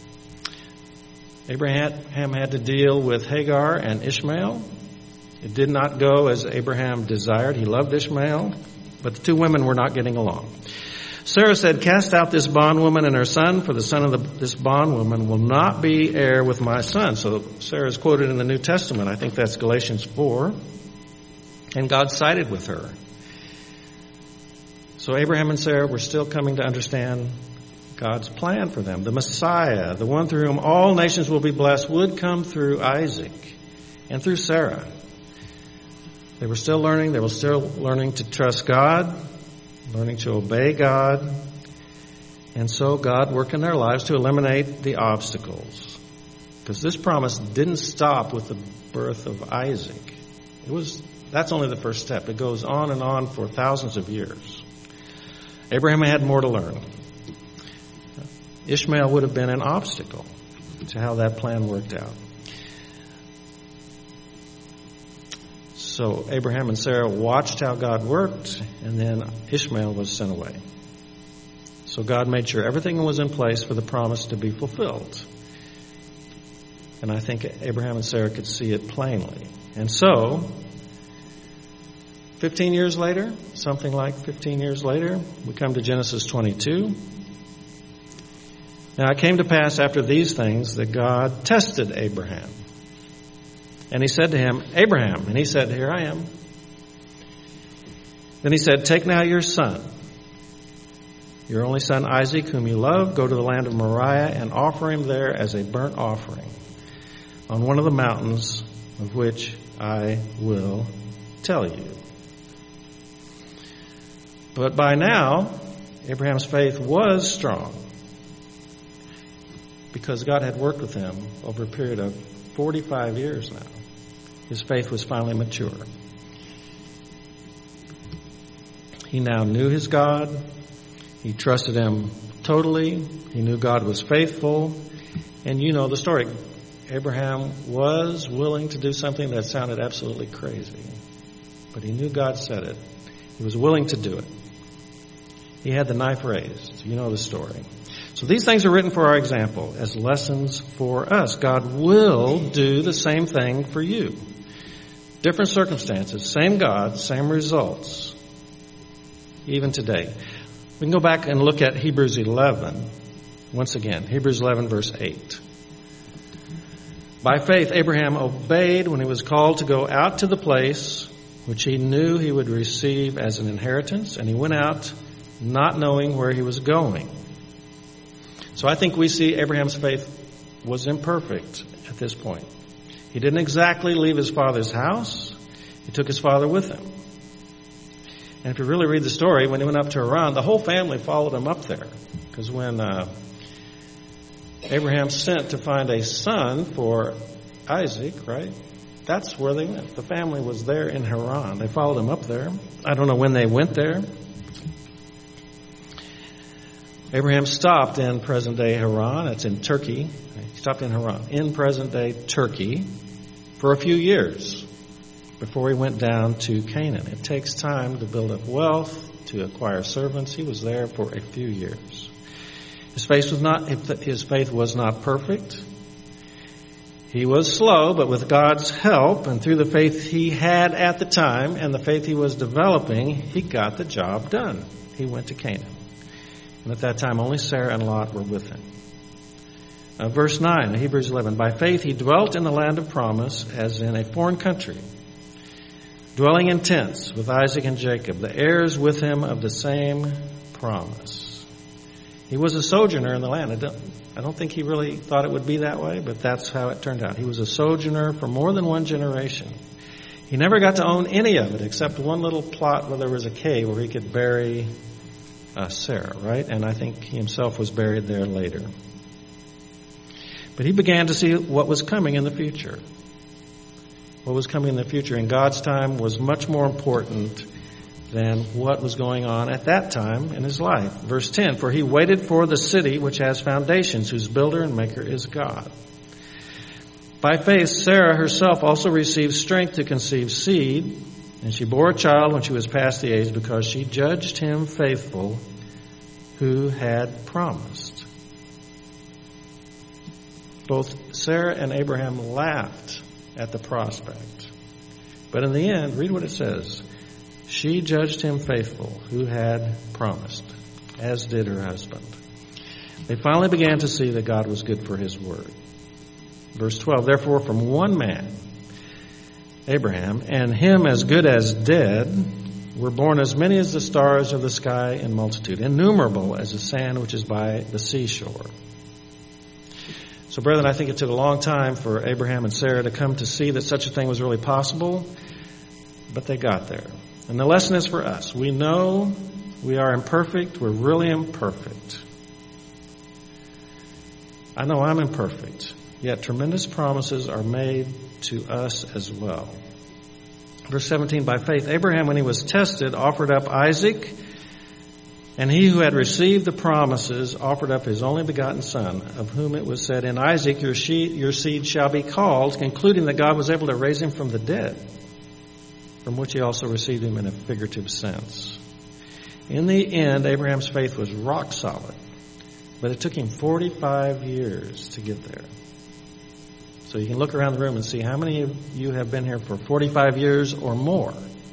Abraham had to deal with Hagar and Ishmael. It did not go as Abraham desired. He loved Ishmael, but the two women were not getting along. Sarah said, cast out this bondwoman and her son, for the son of the, this bondwoman will not be heir with my son. So Sarah is quoted in the New Testament. I think that's Galatians four. And God sided with her. So Abraham and Sarah were still coming to understand God's plan for them. The Messiah, the one through whom all nations will be blessed, would come through Isaac and through Sarah. They were still learning. They were still learning to trust God, learning to obey God. And so God worked in their lives to eliminate the obstacles. Because this promise didn't stop with the birth of Isaac. It was, that's only the first step. It goes on and on for thousands of years. Abraham had more to learn. Ishmael would have been an obstacle to how that plan worked out. So Abraham and Sarah watched how God worked, and then Ishmael was sent away. So God made sure everything was in place for the promise to be fulfilled. And I think Abraham and Sarah could see it plainly. And so, fifteen years later, something like fifteen years later, we come to Genesis twenty-two. Now it came to pass after these things that God tested Abraham. And He said to him, Abraham. And he said, here I am. Then He said, take now your son, your only son Isaac, whom you love, go to the land of Moriah and offer him there as a burnt offering on one of the mountains of which I will tell you. But by now, Abraham's faith was strong because God had worked with him over a period of forty-five years now. His faith was finally mature. He now knew his God. He trusted Him totally. He knew God was faithful. And you know the story. Abraham was willing to do something that sounded absolutely crazy. But he knew God said it. He was willing to do it. He had the knife raised. You know the story. So these things are written for our example, as lessons for us. God will do the same thing for you. Different circumstances, same God, same results, even today. We can go back and look at Hebrews eleven. Once again, Hebrews eleven, verse eight. By faith, Abraham obeyed when he was called to go out to the place which he knew he would receive as an inheritance, and he went out not knowing where he was going. So I think we see Abraham's faith was imperfect at this point. He didn't exactly leave his father's house. He took his father with him. And if you really read the story, when he went up to Haran, the whole family followed him up there. Because when uh, Abraham sent to find a son for Isaac, right, that's where they went. The family was there in Haran. They followed him up there. I don't know when they went there. Abraham stopped in present-day Haran. It's in Turkey. He stopped in Haran, in present-day Turkey, for a few years before he went down to Canaan. It takes time to build up wealth, to acquire servants. He was there for a few years. His faith was not, his faith was not perfect. He was slow, but with God's help and through the faith he had at the time and the faith he was developing, he got the job done. He went to Canaan. And at that time, only Sarah and Lot were with him. Uh, verse nine, Hebrews eleven, by faith he dwelt in the land of promise as in a foreign country, dwelling in tents with Isaac and Jacob, the heirs with him of the same promise. He was a sojourner in the land. I don't, I don't think he really thought it would be that way, but that's how it turned out. He was a sojourner for more than one generation. He never got to own any of it except one little plot where there was a cave where he could bury uh, Sarah, right? And I think he himself was buried there later. But he began to see what was coming in the future. What was coming in the future in God's time was much more important than what was going on at that time in his life. Verse ten, for he waited for the city which has foundations, whose builder and maker is God. By faith, Sarah herself also received strength to conceive seed, and she bore a child when she was past the age because she judged him faithful who had promised. Both Sarah and Abraham laughed at the prospect. But in the end, read what it says. She judged him faithful who had promised, as did her husband. They finally began to see that God was good for his word. Verse twelve, therefore from one man, Abraham, and him as good as dead, were born as many as the stars of the sky in multitude, innumerable as the sand which is by the seashore. So, brethren, I think it took a long time for Abraham and Sarah to come to see that such a thing was really possible, but they got there. And the lesson is for us. We know we are imperfect. We're really imperfect. I know I'm imperfect, yet tremendous promises are made to us as well. Verse seventeen, by faith, Abraham, when he was tested, offered up Isaac, and he who had received the promises offered up his only begotten son, of whom it was said, in Isaac your, she, your seed shall be called, concluding that God was able to raise him from the dead, from which he also received him in a figurative sense. In the end, Abraham's faith was rock solid, but it took him forty-five years to get there. So you can look around the room and see how many of you have been here for forty-five years or more.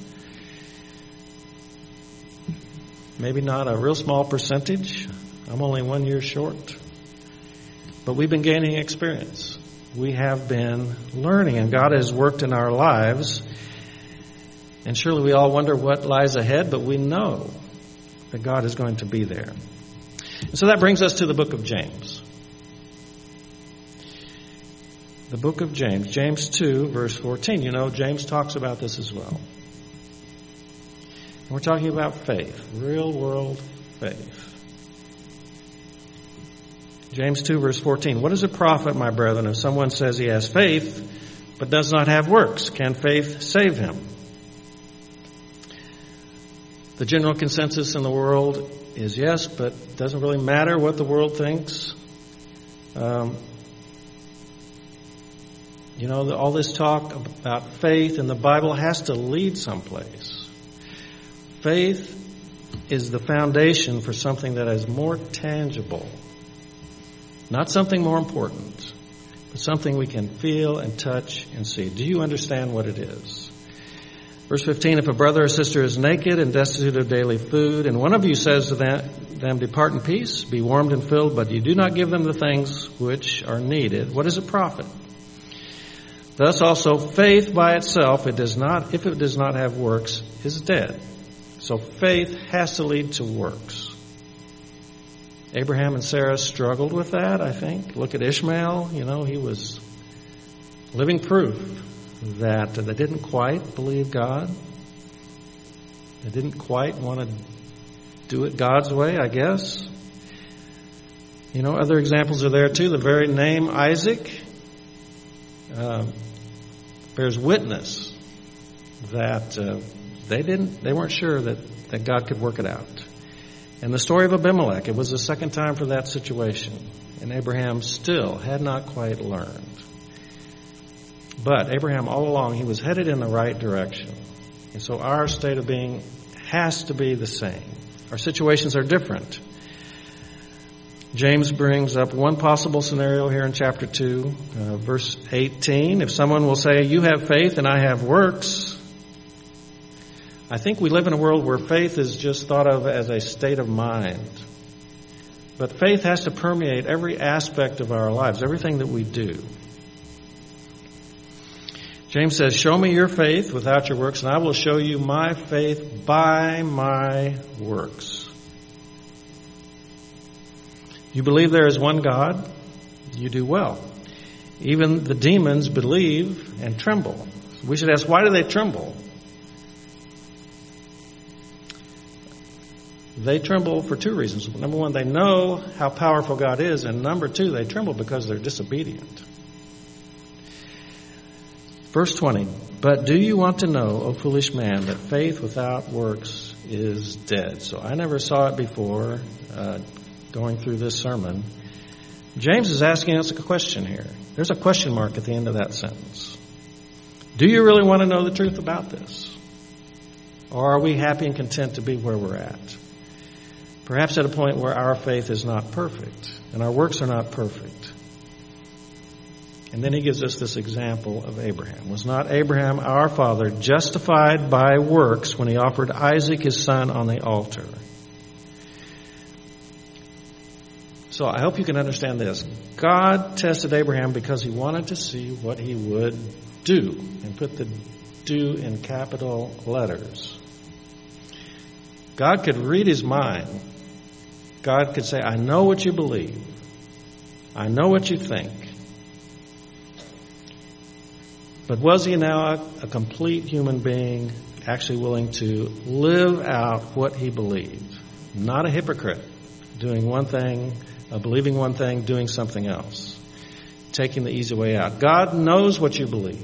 Maybe not a real small percentage. I'm only one year short. But we've been gaining experience. We have been learning, and God has worked in our lives. And surely we all wonder what lies ahead, but we know that God is going to be there. And so that brings us to the book of James. The book of James, James two, verse fourteen. You know, James talks about this as well. We're talking about faith, real world faith. James two, verse fourteen. What does it profit, my brethren, if someone says he has faith but does not have works? Can faith save him? The general consensus in the world is yes, but it doesn't really matter what the world thinks. Um, you know, all this talk about faith in the Bible has to lead someplace. Faith is the foundation for something that is more tangible. Not something more important, but something we can feel and touch and see. Do you understand what it is? Verse fifteen, if a brother or sister is naked and destitute of daily food, and one of you says to them, depart in peace, be warmed and filled, but you do not give them the things which are needed, what does it profit? Thus also faith by itself, it does not, if it does not have works, is dead. So faith has to lead to works. Abraham and Sarah struggled with that, I think. Look at Ishmael. You know, he was living proof that they didn't quite believe God. They didn't quite want to do it God's way, I guess. You know, other examples are there too. The very name Isaac uh, bears witness that uh, they didn't, they weren't sure that, that God could work it out. And the story of Abimelech, it was the second time for that situation. And Abraham still had not quite learned. But Abraham, all along, he was headed in the right direction. And so our state of being has to be the same. Our situations are different. James brings up one possible scenario here in chapter two, uh, verse eighteen. If someone will say, you have faith and I have works, I think we live in a world where faith is just thought of as a state of mind. But faith has to permeate every aspect of our lives, everything that we do. James says, show me your faith without your works, and I will show you my faith by my works. You believe there is one God, you do well. Even the demons believe and tremble. We should ask, why do they tremble? They tremble for two reasons. Number one, they know how powerful God is, and number two, they tremble because they're disobedient. Verse twenty, but do you want to know, O foolish man, that faith without works is dead? So I never saw it before uh, going through this sermon. James is asking us a question here. There's a question mark at the end of that sentence. Do you really want to know the truth about this? Or are we happy and content to be where we're at? Perhaps at a point where our faith is not perfect and our works are not perfect. And then he gives us this example of Abraham. Was not Abraham, our father, justified by works when he offered Isaac his son on the altar? So I hope you can understand this. God tested Abraham because he wanted to see what he would do, and put the do in capital letters. God could read his mind. God could say, I know what you believe. I know what you think. But was he now a, a complete human being, actually willing to live out what he believed? Not a hypocrite, doing one thing, uh, believing one thing, doing something else, taking the easy way out. God knows what you believe,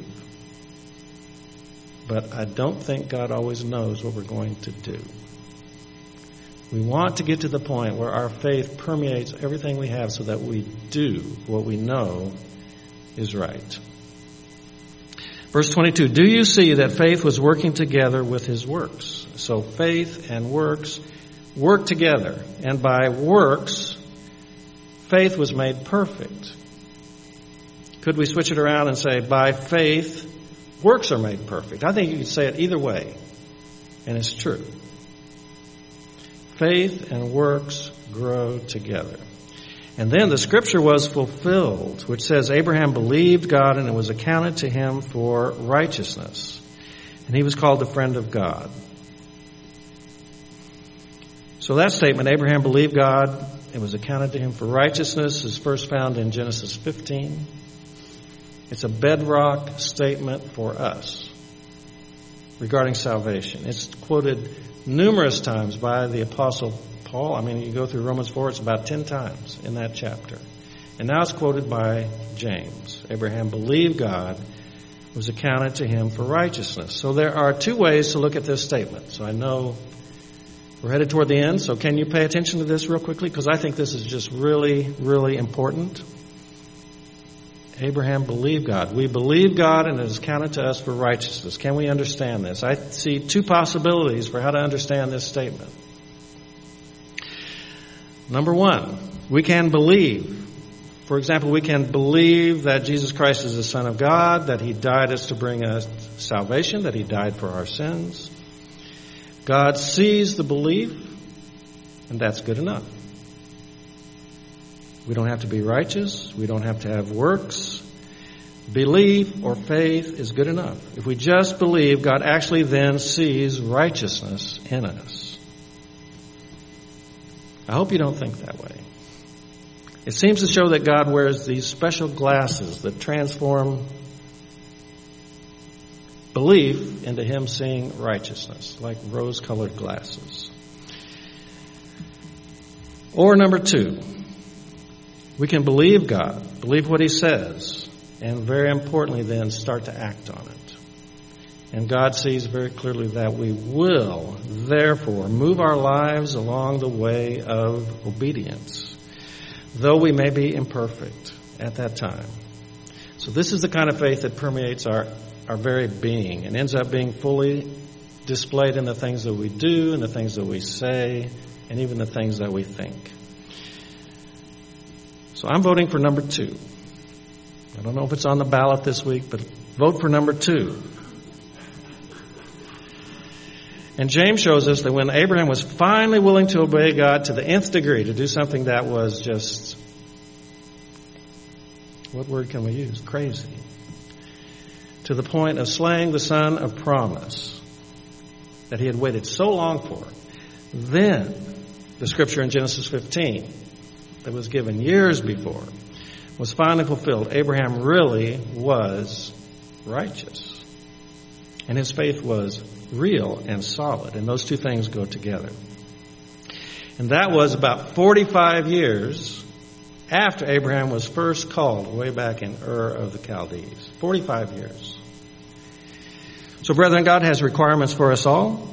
but I don't think God always knows what we're going to do. We want to get to the point where our faith permeates everything we have so that we do what we know is right. Verse twenty-two, do you see that faith was working together with his works? So faith and works work together. And by works, faith was made perfect. Could we switch it around and say, by faith, works are made perfect? I think you could say it either way, and it's true. Faith and works grow together. And then the scripture was fulfilled, which says Abraham believed God and it was accounted to him for righteousness. And he was called the friend of God. So that statement, Abraham believed God, it was accounted to him for righteousness, is first found in Genesis fifteen. It's a bedrock statement for us regarding salvation. It's quoted numerous times by the Apostle Paul. I mean, you go through Romans four, it's about ten times in that chapter. And now it's quoted by James. Abraham believed God, was accounted to him for righteousness. So there are two ways to look at this statement. So I know we're headed toward the end, so can you pay attention to this real quickly? Because I think this is just really, really important. Abraham believed God. We believe God and it is counted to us for righteousness. Can we understand this? I see two possibilities for how to understand this statement. Number one, we can believe. For example, we can believe that Jesus Christ is the Son of God, that he died us to bring us salvation, that he died for our sins. God sees the belief, and that's good enough. We don't have to be righteous. We don't have to have works. Belief or faith is good enough. If we just believe, God actually then sees righteousness in us. I hope you don't think that way. It seems to show that God wears these special glasses that transform belief into Him seeing righteousness, like rose-colored glasses. Or number two, we can believe God, believe what He says, and very importantly then start to act on it. And God sees very clearly that we will, therefore, move our lives along the way of obedience, though we may be imperfect at that time. So this is the kind of faith that permeates our, our very being and ends up being fully displayed in the things that we do and the things that we say and even the things that we think. So I'm voting for number two. I don't know if it's on the ballot this week, but vote for number two. And James shows us that when Abraham was finally willing to obey God to the nth degree, to do something that was just, what word can we use? Crazy. To the point of slaying the son of promise that he had waited so long for. Then the scripture in Genesis fifteen that was given years before was finally fulfilled. Abraham really was righteous. And his faith was real and solid. And those two things go together. And that was about forty-five years after Abraham was first called way back in Ur of the Chaldees. forty-five years. So brethren, God has requirements for us all.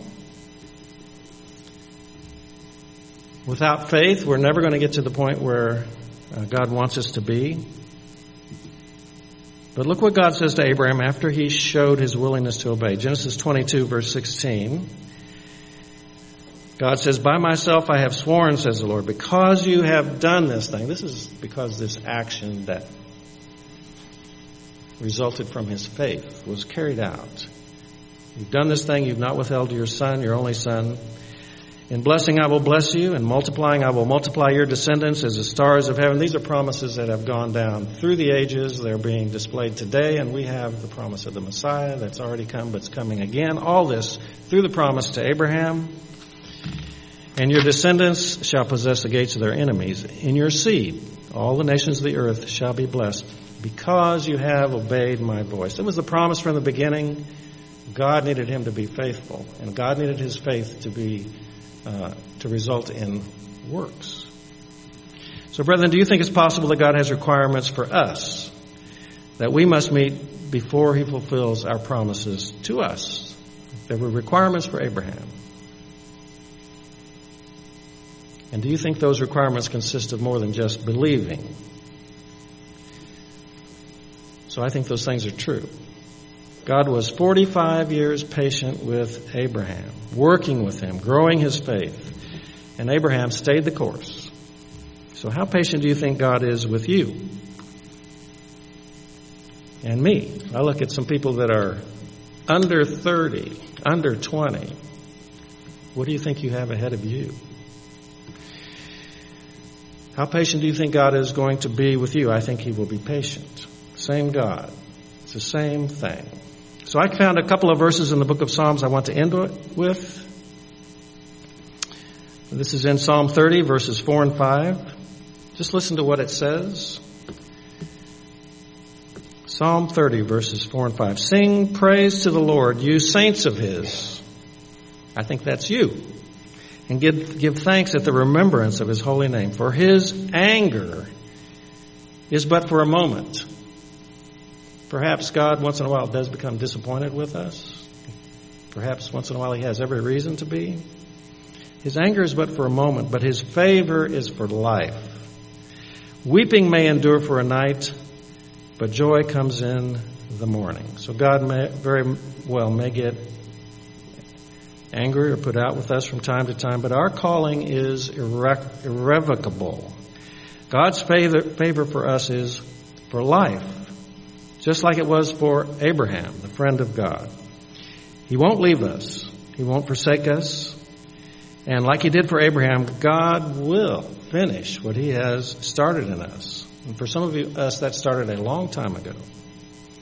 Without faith, we're never going to get to the point where uh, God wants us to be. But look what God says to Abraham after he showed his willingness to obey. Genesis twenty-two, verse sixteen. God says, "By myself I have sworn, says the Lord, because you have done this thing." This is because this action that resulted from his faith was carried out. You've done this thing. You've not withheld your son, your only son. In blessing I will bless you, and multiplying I will multiply your descendants as the stars of heaven. These are promises that have gone down through the ages. They're being displayed today, and we have the promise of the Messiah that's already come, but it's coming again. All this through the promise to Abraham. "And your descendants shall possess the gates of their enemies. In your seed, all the nations of the earth shall be blessed, because you have obeyed my voice." It was the promise from the beginning. God needed him to be faithful, and God needed his faith to be Uh, to result in works. So, brethren, do you think it's possible that God has requirements for us that we must meet before he fulfills our promises to us? There were requirements for Abraham. And do you think those requirements consist of more than just believing? So I think those things are true. God was forty-five years patient with Abraham, working with him, growing his faith. And Abraham stayed the course. So how patient do you think God is with you and me? I look at some people that are under thirty, under twenty. What do you think you have ahead of you? How patient do you think God is going to be with you? I think he will be patient. Same God. It's the same thing. So I found a couple of verses in the book of Psalms I want to end with. This is in Psalm thirty, verses four and five. Just listen to what it says. Psalm thirty, verses four and five. "Sing praise to the Lord, you saints of his." I think that's you. "And give, give thanks at the remembrance of his holy name. For his anger is but for a moment." Perhaps God once in a while does become disappointed with us. Perhaps once in a while he has every reason to be. His anger is but for a moment, but his favor is for life. "Weeping may endure for a night, but joy comes in the morning." So God may, very well may get angry or put out with us from time to time, but our calling is irre- irrevocable. God's favor, favor for us is for life. Just like it was for Abraham, the friend of God. He won't leave us. He won't forsake us. And like he did for Abraham, God will finish what he has started in us. And for some of you, us, that started a long time ago.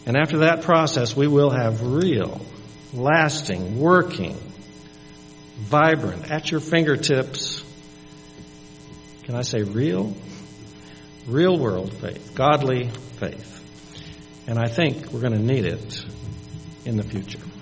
And after that process, we will have real, lasting, working, vibrant, at your fingertips, can I say real? Real world faith, godly faith. And I think we're going to need it in the future.